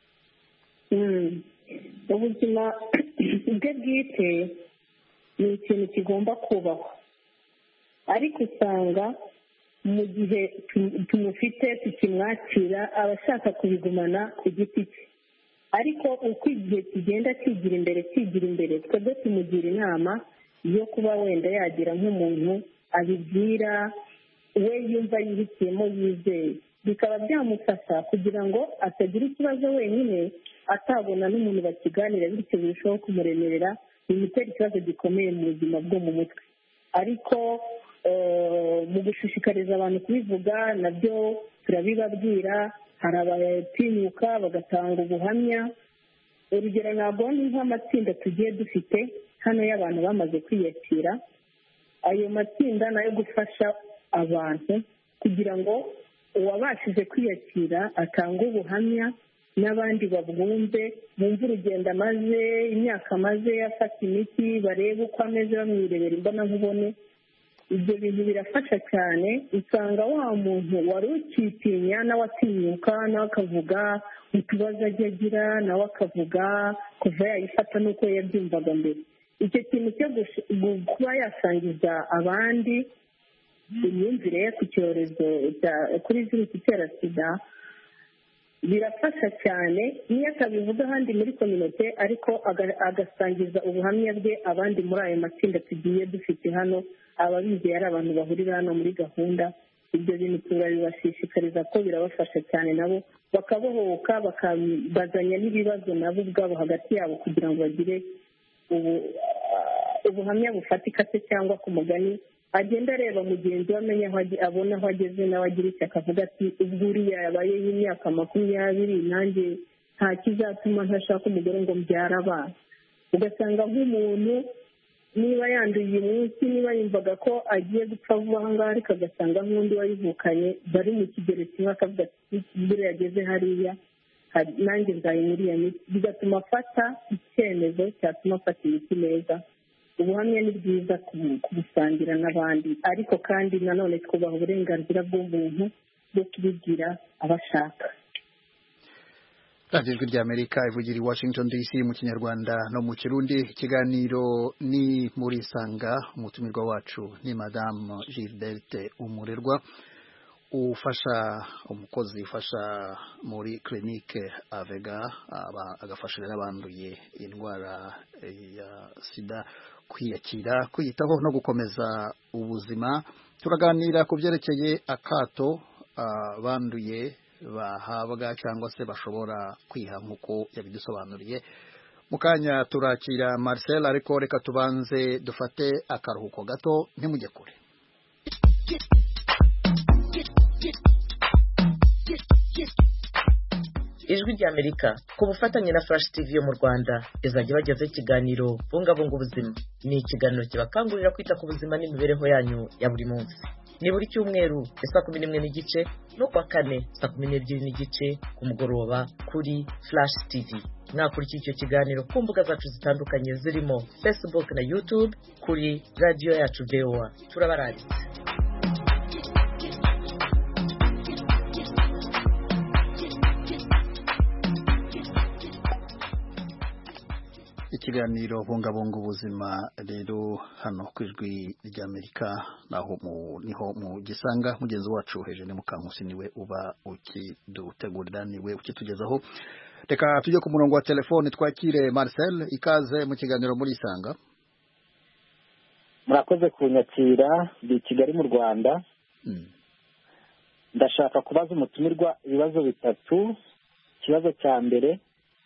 ubuzima bwe bwite ni ikintu kigomba kubahwa ariko usanga mu gihe tumufite tukimwakira aba ashaka kubigumana ku giti cye ariko uko igihe kigenda kigira imbere twebwe tumugira inama yo kuba wenda yagira nk'umuntu abibwira we yumva yihitiyemo yizeye bikaba byamufasha kugira ngo atagira ikibazo wenyine atabona n'umuntu bakiganira bityo birushaho kumuremerera bimutera ikibazo gikomeye mu buzima bwo mu mutwe ariko mu gushishikariza abantu kubivuga nabyo turabibabwira hari abatinyuka bagatanga ubuhamya urugero ntabwo ni nk'amatsinda tugiye dufite hano y'abantu bamaze kwiyakira ayo matsinda nayo gufasha abantu kugira ngo uwabashije kwiyakira atange ubuhamya n'abandi babwumve bumve urugendo amaze imyaka amaze afata imiti barebe uko ameze bamwirebera imbonankubone ibyo bintu birafasha cyane usanga wa muntu wari ukitinya nawe atinyuka nawe akavuga utubazo ajya agira nawe akavuga kuva yayifata n'uko yabyumvaga mbere icyo kintu cyo kuba yasangiza abandi imyumvire ye ku cyorezo kuri virusi itera sida birafasha cyane niyo atabivuga ahandi muri kominote ariko agasangiza ubuhamya bwe abandi muri ayo matsinda tugiye dufite hano ababizeye ari abantu bahurira hano muri gahunda. Ibyo bintu turabibashishikariza ko birabafasha cyane nabo bakabohoka bakabazanya n'ibibazo nabo ubwabo hagati yabo kugira ngo bagire ubuhamya bufatika se cyangwa ku mugani agenda areba mugenzi we amenya abona aho ageze nawe agira icyo akavuga ati ubwo uriya yabaye y'imyaka 20 nanjye nta kizatuma ntashaka umugore ngo mbyara abana. Ugasanga nk'umuntu niba yanduye uyu munsi niba yumvaga ko agiye gupfa vuba aha ngaha ariko agasanga nk'undi wayivukanye bari mu kigero kimwe akavuga ati mbere yageze hariya nanjye nzaye muri iyo miti, bigatuma afata icyemezo cyatuma afata imiti neza. Ubuhamya ni bwiza kubusangira n'abandi ariko kandi nanone twubaha uburenganzira bw'umuntu bwo kubibwira abashaka. Radiyo Ijwi ry'Amerika ivugira i Washington DC mu Kinyarwanda no mu Kirundi. Ikiganiro ni muri Sanga. Umutumirwa wacu ni Madame Gilberte Umurerwa umukozi ufasha muri clinique Avega agafasha n'abanduye indwara ya sida kwiyakira, kwiyitaho no gukomeza ubuzima. Turaganira ku byerekeye akato banduye bahabwa cyangwa se bashobora kwiha nk'uko yabidusobanuriye. Mu kanya turakira Marcel ariko reka tubanze dufate akaruhuko gato ntimujye kure. Ijwi ry'Amerika ku bufatanye na Flash TV yo mu Rwanda izajya bagezaho ikiganiro bungabunga ubuzima. Ni ikiganiro kibakangurira kwita ku buzima n'imibereho yanyu ya buri munsi. Ni buri cyumweru saa 11 n'igice no kwa kane saa 12 n'igice ku mugoroba kuri Flash TV. Mwakurikira icyo kiganiro ku mbuga zacu zitandukanye zirimo Facebook na YouTube kuri radio yacu VOA. Turabarariza. Ikiganiro bungabunga ubuzima rero hano ku Ijwi ry'Amerika niho mu gisanga mugenzi wacu Eugene Mukankusi niwe uba ukidutegurira niwe ukitugezaho. Reka tujye ku murongo wa telefone twakire Marcel, ikaze mu kiganiro muri Sanga. Murakoze kunyakira ndi Kigali mu Rwanda. Ndashaka kubaza umutumirwa ibibazo bitatu. Ikibazo cya mbere,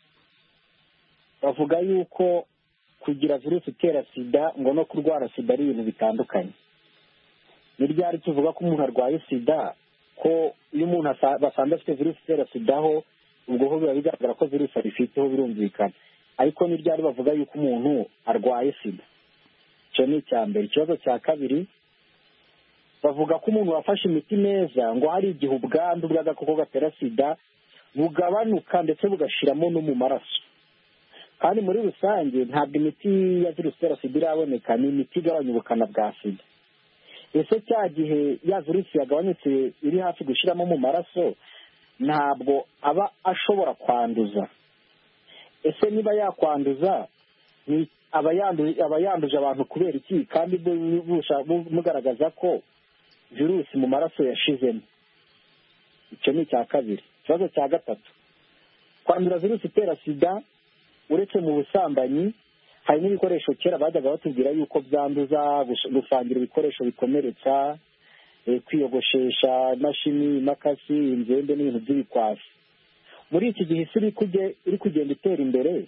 bavuga yuko kugira virusi itera sida ngo no kurwara sida ari ibintu bitandukanye. Ni ryari tuvuga ko umuntu arwaye sida ko iyo umuntu basanze afite virusi itera sida ho ubwo ho biba bigaragara ko virusi arifiteho birumvikana, ariko ni ryari bavuga yuko umuntu arwaye sida? Icyo ni icya mbere. Ikibazo cya kabiri, bavuga ko umuntu wafashe imiti neza ngo hari igihe ubwandu bw'agakoko gatera sida bugabanuka ndetse bugashiramo no mu maraso, kandi muri rusange ntabwo imiti ya virusi itera sida iraboneka, ni imiti igabanya ubukana bwa sida. Ese cya gihe ya virusi yagabanyutse iri hafi gushiramo mu maraso ntabwo aba ashobora kwanduza? Ese niba yakwanduza aba yanduje abantu kubera iki kandi mugaragaza ko virusi mu maraso yashizemo? Icyo ni icya kabiri. Ikibazo cya gatatu, kwandura virusi itera sida uretse mu busambanyi hari n'ibikoresho kera bajyaga batubwira yuko byanduza, gusangira ibikoresho bikomeretsa, kwiyogoshesha, imashini, imakasi, inzembe n'ibintu by'ibikwasi. Muri iki gihe isi iri kugenda itera imbere,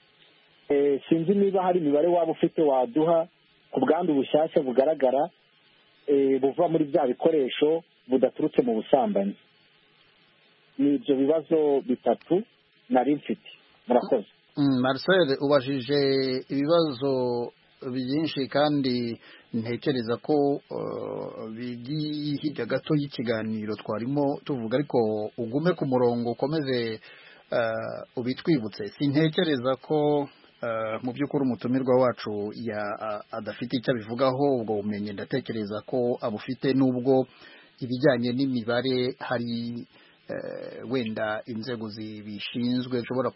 sinzi niba hari imibare waba ufite waduha ku bwandu bushyashya bugaragara buva muri bya bikoresho budaturutse mu busambanyi. Ni ibyo bibazo bitatu nari mfite. Murakoze. Marcel, ubajije ibibazo byinshi kandi ntekereza ko biri hirya gato y'ikiganiro twarimo tuvuga, ariko ugume ku murongo ukomeze ubitwibutse. Sintekereza ko mu by'ukuri umutumirwa wacu adafite icyo abivugaho, ubwo bumenyi ndatekereza ko abufite, n'ubwo ibijyanye n'imibare hari wenda inzego zibishinzwe zishobora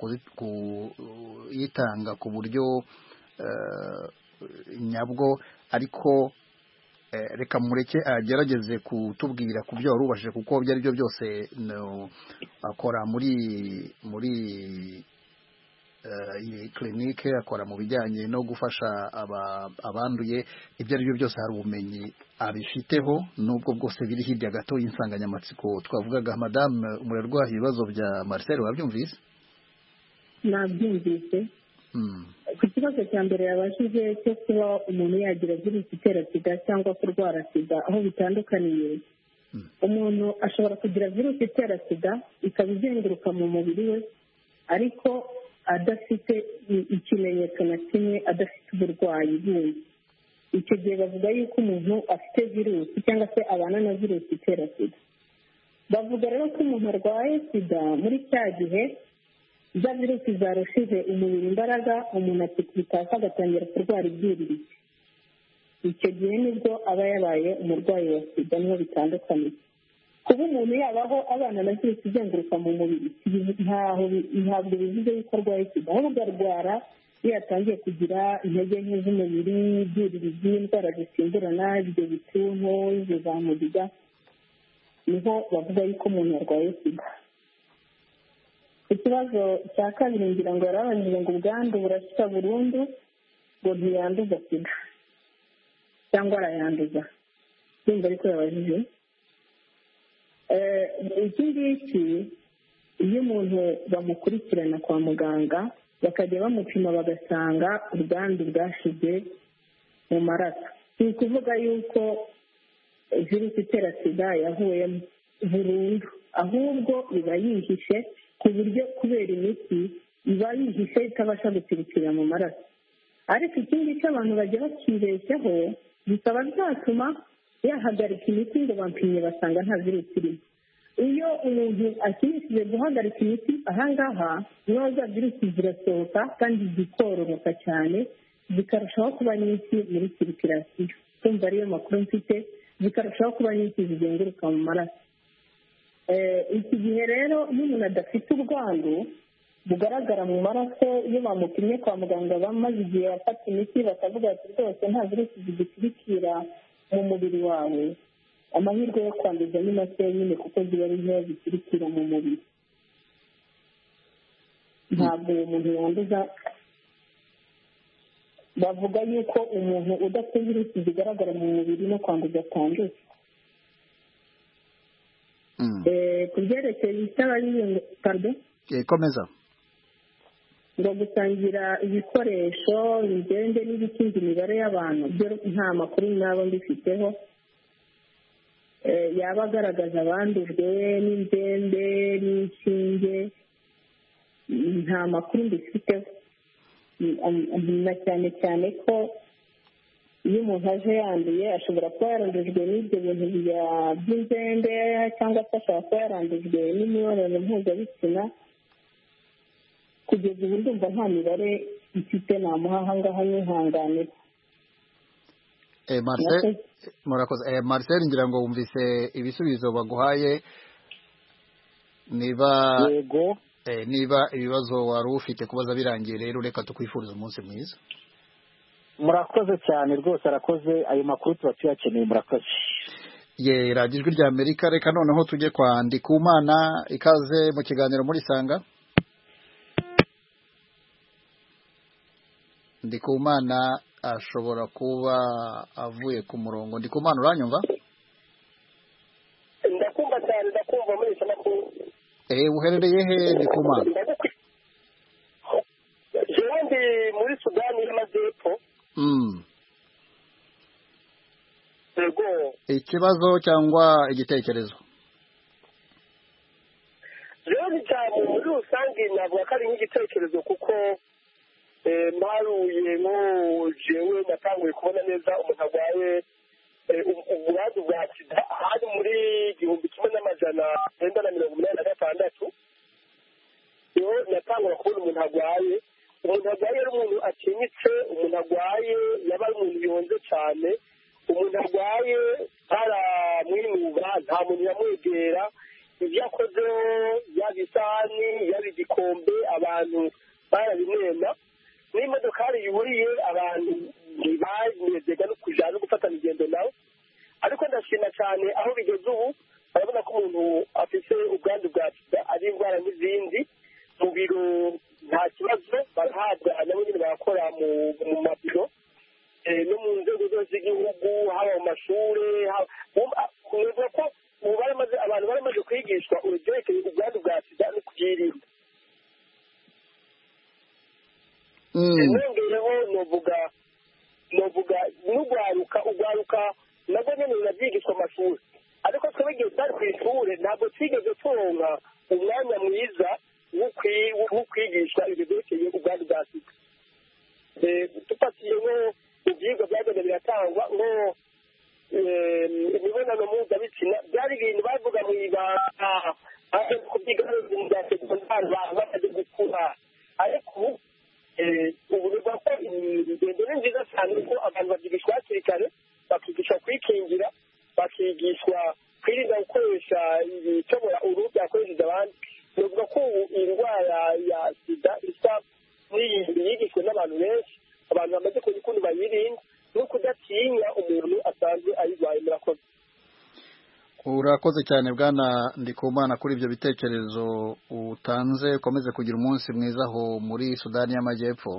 kuyitanga ku buryo nyabwo, ariko reka mureke agerageze kutubwira ku byo wari ubashije kuko ibyo ari byo byose akora muri iyi clinique, akora mu bijyanye no gufasha abanduye. Ibyo ari byo byose hari ubumenyi abifiteho, nubwo bwose biri hirya gato y'insanganyamatsiko twavugaga. Madame Umurerwa, ibibazo bya Marcel wabyumvise? Nabyumvise. Ku kibazo cya mbere yabashije cyo kuba umuntu yagira virusi itera sida cyangwa kurwara sida, aho bitandukaniye, umuntu ashobora kugira virusi itera sida ikaba izenguruka mu mubiri we ariko adafite ikimenyetso na kimwe, adafite uburwayi bundi. Icyo gihe bavuga yuko umuntu afite virusi cyangwa se abana na virusi itera sida. Bavuga rero ko umuntu arwaye sida muri cya gihe za virusi zarushije umubiri imbaraga, umuntu akikubita agatangira kurwara ibyuririzi. Icyo gihe nibwo aba yabaye umurwayi wa sida. Niho bitandukanye. Kuba umuntu yabaho abana na virusi izenguruka mu mubiri ntabwo bivuze yuko arwaye sida, ahubwo arwara iyo yatangiye kugira intege nke z'umubiri, ibyuririzi, indwara zisimburana, ibyo bituntu, izo za mugiga, niho bavuga yuko umuntu yarwaye sida. Ikibazo cya kabiri ngira ngo yarabajije ngo ubwandu burashira burundu ngo ntiyanduza sida cyangwa arayanduza. Ndumva ariko yabajije. Iki ngiki iyo umuntu bamukurikirana kwa muganga bakajya bamupima bagasanga ubwandu bwashize mu maraso, ni ukuvuga yuko virusi itera sida yahuye burundu, ahubwo iba yihishe ku buryo kubera imiti iba yihishe itabasha gutirikira mu maraso. Ariko ikindi cy'abantu bajya bakibeshyaho bikaba byatuma yahagarika imiti ngo bampimye basanga nta virusi irimo. Iyo umuntu akinishije guhagarika imiti ahangaha niho za virusi zirasohoka kandi zikororoka cyane, zikarushaho kuba nyinshi muri sirikirasiyo. Kumva ariyo makuru mfite, zikarushaho kuba nyinshi zizenguruka mu maraso. Iki gihe rero iyo umuntu adafite ubwandu bugaragara mu maraso, iyo bamupimye kwa muganga bamaze igihe bafata imiti bakavuga ati rwose nta virusi zigikurikira mu mubiri wawe, amahirwe yo kwanduza ni make nyine kuko ziba ari nkeya zikurikira mu mubiri. Ntabwo uwo muntu yanduza. Bavuga yuko umuntu udafite virusi zigaragara mu mubiri no kwanduza atanduza. Ku byerekeye icy'abayirinda, pardon? Komeza. Ngo gusangira ibikoresho, imigende n'ibikinga imibare y'abantu, byo nta makuru nabo mbifiteho. Yaba agaragaza abandujwe n'indembe n'inshinge, nta makuru mbifiteho. Na cyane cyane ko iyo umuntu aje yanduye ashobora kuba yarandujwe n'ibyo bintu by'inzembe cyangwa se ashobora kuba yarandujwe n'imibonano mpuzabitsina. Kugeza ubu ndumva nta mibare mfite namuha ahangaha nyihanganira. Murakoze. Marcel, ngira ngo wumvise ibisubizo baguhaye. Niba ibibazo wari ufite kubaza birangiye rero reka tukwifuriza umunsi mwiza. Murakoze cyane rwose, arakoze. Ayo makuru tuba tuyakeneye. Murakoze. Radio Ijwi rya Amerika. Reka noneho tujye kwa Ndikumana. Ikaze mu kiganiro muri Sanga. Ndikumana ashobora kuba avuye ku murongo. Ndikumana, uranyumva? Ndakumva cyane, ndakumva muri iki makuru. Uherereye he Ndikumana? Jewe ndi muri Sudani y'Amajyepfo. Yego. Ikibazo cyangwa igitekerezo? Jewe ni cyane muri rusange navuga ko ari nk'igitekerezo kuko mparuye nko jewe natanguye kubona neza umuntu arwaye ubwandu bwa sida hari muri 1986. Iyo natangura kubona umuntu arwaye ari umuntu atinyitse, umuntu arwaye yaba ari umuntu yonze cyane, umuntu arwaye taramwinuba, nta muntu yamwegera, ibyo yakozeho yaba isahani yaba igikombe abantu barabimwema. N'imodokari yuriye abantu ntibanezega no kujana no gufatana ingendo nawe, cyane aho bigeze ubu barabona ko umuntu afite ubwandu bwa sida ari indwara nk'izindi mu biro nta kibazo barahabwa nabo nyine barakora mu mabiro no mu nzego zose z'igihugu haba mu mashuri kuvuga ko abantu baramaze kwigishwa urubyerekeye ubwandu bwa sida no kubyirinda nongereho novuga n'ugwaruka nabwo nyine birabyigishwa amashuri ariko twebwe igihe twari ku ishuri ntabwo twigeze turonka umwanya mwiza wo kwigishwa ibyo byerekeye ubwandu bwa sida dufatiye nko ibyigwa byagenda biratangwa nko imibonano mpuzabitsina byari ibintu bavuga mu ibanga kubyiga mu bya segondari bamaze gukura ariko ubu bivuga ko ingendo ni nziza cyane kuko abantu babyigishwa hakiri kare bakigishwa kwikingira bakigishwa kwirinda gukoresha ibitobora uruhu byakoresheje abandi bivuga ko ubu iyi ndwara ya sida isa n'iyindi yigishwe n'abantu benshi abantu bamaze kumenya ukuntu bayirinda no kudatinya umuntu asanzwe ayirwaye. murakoze. urakoze cyane bwana Ndikumana kuri ibyo bitekerezo utanze. ukomeze kugira umunsi mwiza aho muri Sudani y'Amajyepfo.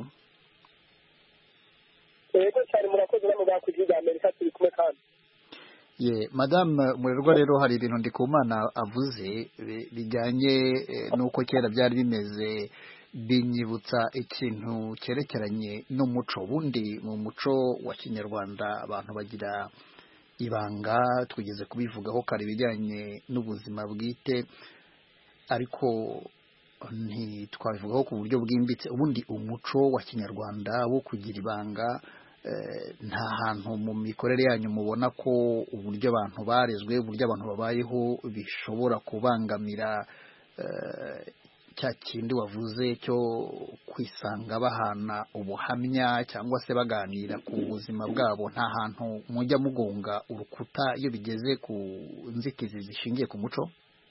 yego cyane murakoze namwe bakwigira Amerika turi kumwe kandi. Madame Murerwa rero hari ibintu Ndikumana avuze bijyanye n'uko kera byari bimeze binyibutsa ikintu cyerekeranye n'umuco. Ubundi mu muco wa Kinyarwanda abantu bagira ibanga, twigeze kubivugaho kare ibijyanye n'ubuzima bwite, ariko ntitwabivugaho ku buryo bwimbitse. Ubundi umuco wa Kinyarwanda wo kugira ibanga, nta hantu mu mikorere yanyu mubona ko uburyo abantu barezwe, uburyo abantu babayeho bishobora kubangamira cya kindi wavuze cyo kwisanga bahana ubuhamya cyangwa se baganira ku buzima bwabo? Nta hantu mujya mugonga urukuta iyo bigeze ku nzitizi zishingiye ku muco?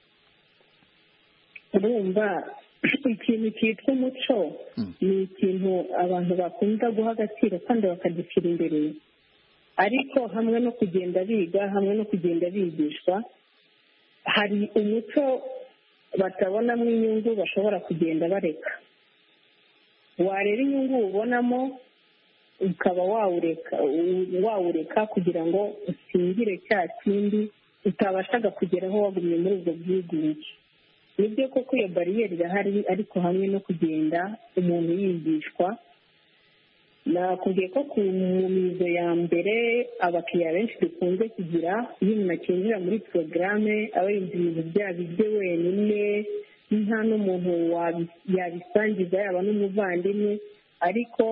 urumva ikintu cyitwa umuco ni ikintu abantu bakunda guha agaciro kandi bakagishyira imbere, ariko hamwe no kugenda biga, hamwe no kugenda bigishwa, hari umuco batabonamo inyungu bashobora kugenda bareka. wareba inyungu ubonamo ukaba wawureka kugira ngo usingire cya kindi utabashaga kugeraho wagumye muri ubwo bwigunge. nibyo koko iyo bariyeri irahari, ariko hamwe no kugenda umuntu yigishwa. nakubwiye ko ku mizo ya mbere abakiriya benshi dukunze kugira, iyo umuntu akinjira muri porogaramu aba yumva ibintu byaba ibye wenyine, nta n'umuntu yabisangiza yaba n'umuvandimwe. ariko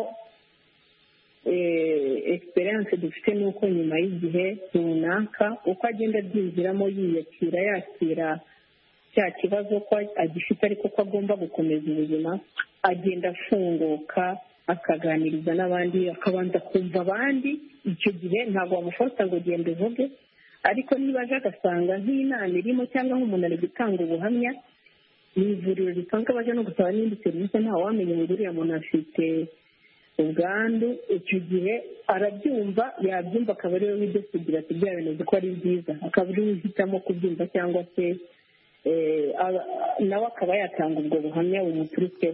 experience dufite ni uko nyuma y'igihe runaka uko agenda abyinjiramo yiyakira, yakira cya kibazo ko agifite ariko ko agomba gukomeza ubuzima, agenda afunguka akaganiriza n'abandi, akabanza kumva abandi. icyo gihe ntabwo wamufata ngo ugende uvuge, ariko niba aje agasanga nk'inama irimo cyangwa nk'umuntu ari gutanga ubuhamya mu ivuriro risanzwe baje no gusaba n'indi serivisi, ntawe wamenya ngo uriya muntu afite ubwandu, icyo gihe arabyumva, yabyumva akaba ariwe widesigira ati bya bintu ko ari byiza, akaba ariwe uhitamo kubyumva, cyangwa se nawe akaba yatanga ubwo buhamya bumuturutseho.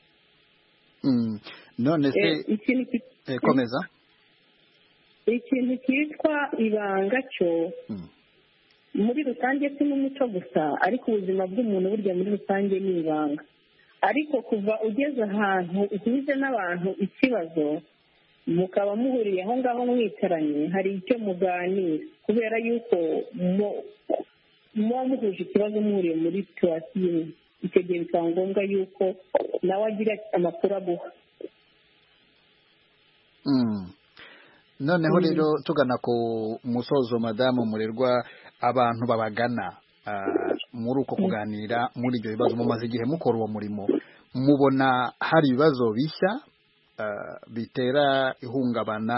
none se komeza. ikintu cyitwa ibanga cyo muri rusange si n'umuco gusa, ariko ubuzima bw'umuntu burya muri rusange ni ibanga. ariko kuva ugeze ahantu uhuze n'abantu ikibazo, mukaba muhuriye aho ngaho mwicaranye, hari icyo muganira, kubera yuko muba muhuje ikibazo muhuriye muri situwasiyo imwe. icyo gihe bikaba ngombwa yuko nawe agira amakuru aguha. noneho rero tugana ku musozo, Madamu Murerwa, abantu babagana muri uko kuganira muri ibyo bibazo, mumaze igihe mukora uwo murimo, mubona hari ibibazo bishya bitera ihungabana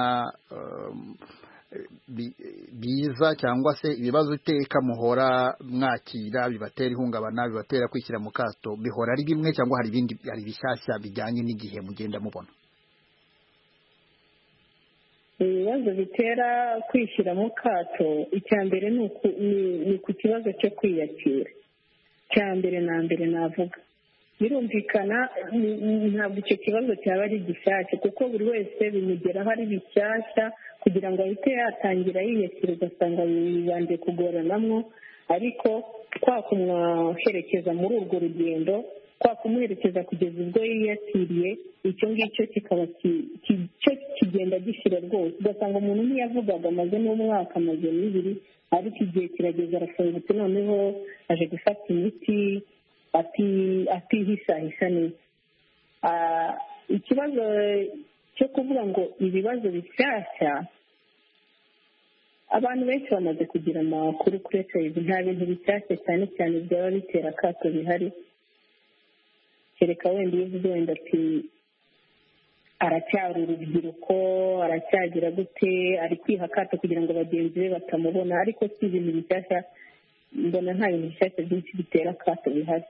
biza, cyangwa se ibibazo iteka muhora mwakira bibatera ihungabana, bibatera kwishyira mu kato, bihora ari bimwe cyangwa hari ibindi, hari bishyashya bijyanye n'igihe mugenda mubona? ibibazo bitera kwishyira mu kato, icya mbere ni ku kibazo cyo kwiyakira. Cya mbere na mbere navuga birumvikana ntabwo icyo kibazo cyaba ari gishyashya, kuko buri wese bimugeraho ari bishyashya kugira ngo ahite yatangira yiyakira, ugasanga bibanje kugoranamo. Ariko kwa kumwoherekeza muri urwo rugendo, kwa kumuherekeza kugeza ubwo yiyakiriye, icyo ngicyo kikaba kigenda gishyira rwose. Ugasanga umuntu ntiyavugaga amaze n'umwaka, amaze n'ibiri, ariko igihe kirageze arafungutse, noneho aje gufata imiti atihisahisa neza. Ikibazo cyo kuvuga ngo ibibazo bishyashya, abantu benshi bamaze kugira amakuru kuri HIV. Nta bintu bishyashya cyane cyane byaba bitera akato bihari, kereka wenda iyo uvuze wenda ati aracyari urubyiruko, aracyagira gute, ari kwiha akato kugira ngo bagenzi be batamubona, ariko si ibintu bishyashya. Mbona nta bintu bishyashya byinshi bitera akato bihari.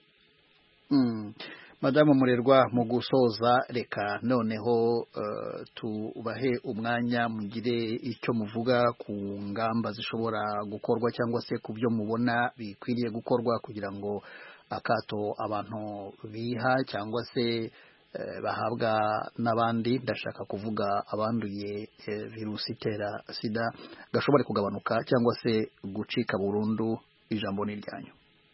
Madamu Murerwa, mu gusoza reka noneho tubahe umwanya mugire icyo muvuga ku ngamba zishobora gukorwa cyangwa se ku byo mubona bikwiriye gukorwa kugira ngo akato abantu biha cyangwa se bahabwa n'abandi, ndashaka kuvuga abanduye virusi itera sida, gashobore kugabanuka cyangwa se gucika burundu. Ijambo ni iryanyu.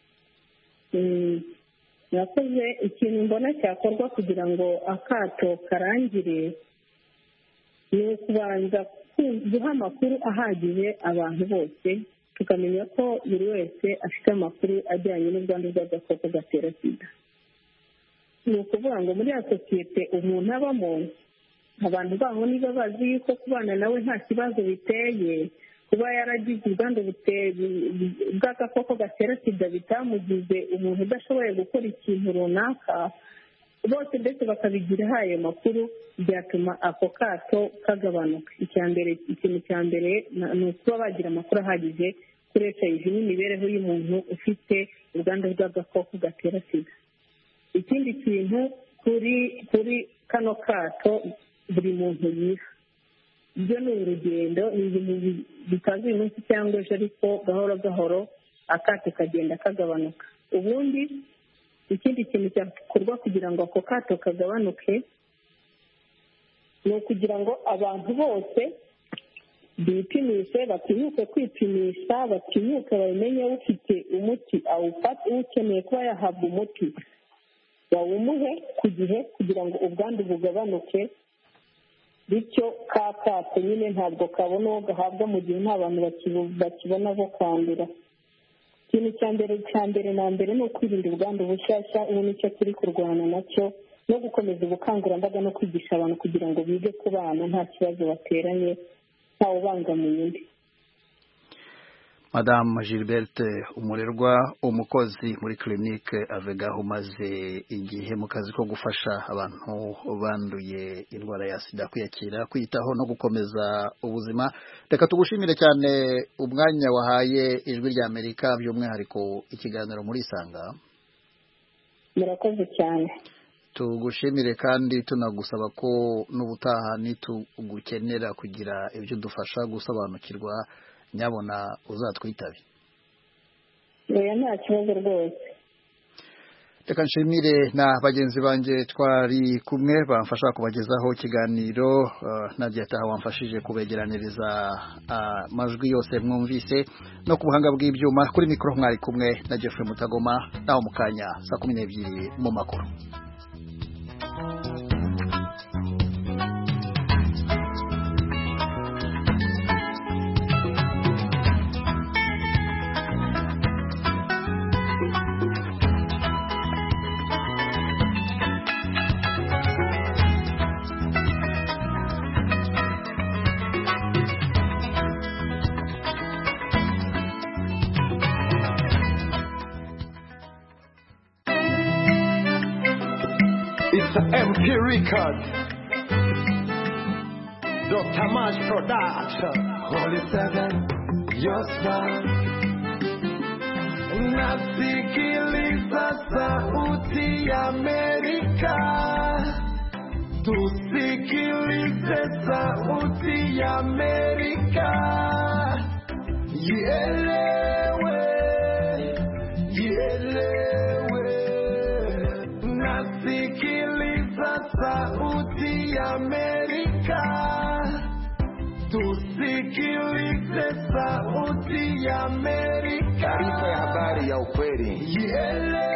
Nakoze ikintu mbona cyakorwa kugira ngo akato karangire, ni ukubanza guha amakuru ahagije abantu bose, tukamenya ko buri wese afite amakuru ajyanye n'ubwandu bw'agakoko gatera sida. Ni ukuvuga ngo muri ya sosiyete umuntu abamo, abantu baho niba bazi yuko kubana nawe nta kibazo biteye, kuba yaragize ubwandu bw'agakoko gatera sida bitamugize umuntu udashoboye gukora ikintu runaka, bose ndetse bakabigiraho ayo makuru, byatuma ako kato kagabanuka. Ikintu cya mbere ni ukuba bagira amakuru ahagije kuri HIV n'imibereho y'umuntu ufite ubwandu bw'agakoko gatera sida. Ikindi kintu kuri kano kato buri muntu yiha, ibyo ni urugendo, ni ibintu bitazi uyu munsi cyangwa ejo, ariko gahoro gahoro akato kagenda kagabanuka. Ubundi ikindi kintu cyakorwa kugira ngo ako kato kagabanuke ni ukugira ngo abantu bose bipimishe, batinyuke kwipimisha, batinyuke bamenye ufite umuti awufate, ukeneye kuba yahabwa umuti bawumuhe ku gihe kugira ngo ubwandu bugabanuke, bityo ka kato nyine ntabwo kabona uwo gahabwa mu gihe nta bantu bakibona bo kwandura. Ikintu cya mbere na mbere ni ukwirinda ubwandu bushyashya, ubu nicyo turi kurwana nacyo, no gukomeza ubukangurambaga no kwigisha abantu kugira ngo bige kubana nta kibazo bateranye, ntawe ubangamiye undi. Madame Gilberte Umurerwa, umukozi muri clinique Avega, umaze igihe mu kazi ko gufasha abantu banduye indwara ya sida kwiyakira, kwitaho no gukomeza ubuzima. Reka tugushimire cyane umwanya wahaye Ijwi rya Amerika, by'umwihariko ikiganiro muri Isanga. Murakoze cyane. Tugushimire kandi tunagusaba ko n'ubutaha nitugukenera kugira ibyo dufasha gusobanukirwa, nyabona uzatwitabe. Nta kibazo rwose. Reka nshimire na bagenzi banjye twari kumwe bamfasha kubagezaho ikiganiro, Nadia Taha wamfashije kubegeraniriza amajwi yose mwumvise, no ku buhanga bw'ibyuma kuri mikoro mwari kumwe na Jeffrey Mutagoma, naho mukanya saa 12 mu makuru. It's an MP record. Dr. March Production. Holy Seven, your smile. Nasikiliza sauti ya Amerika. Tusikilize sauti ya ya Amerika. Ielewe, ielewe. Nasikiliza sauti ya Amerika. Tusikilize sauti ya Amerika. Taarifa ya habari ya ukweli. Ielewe.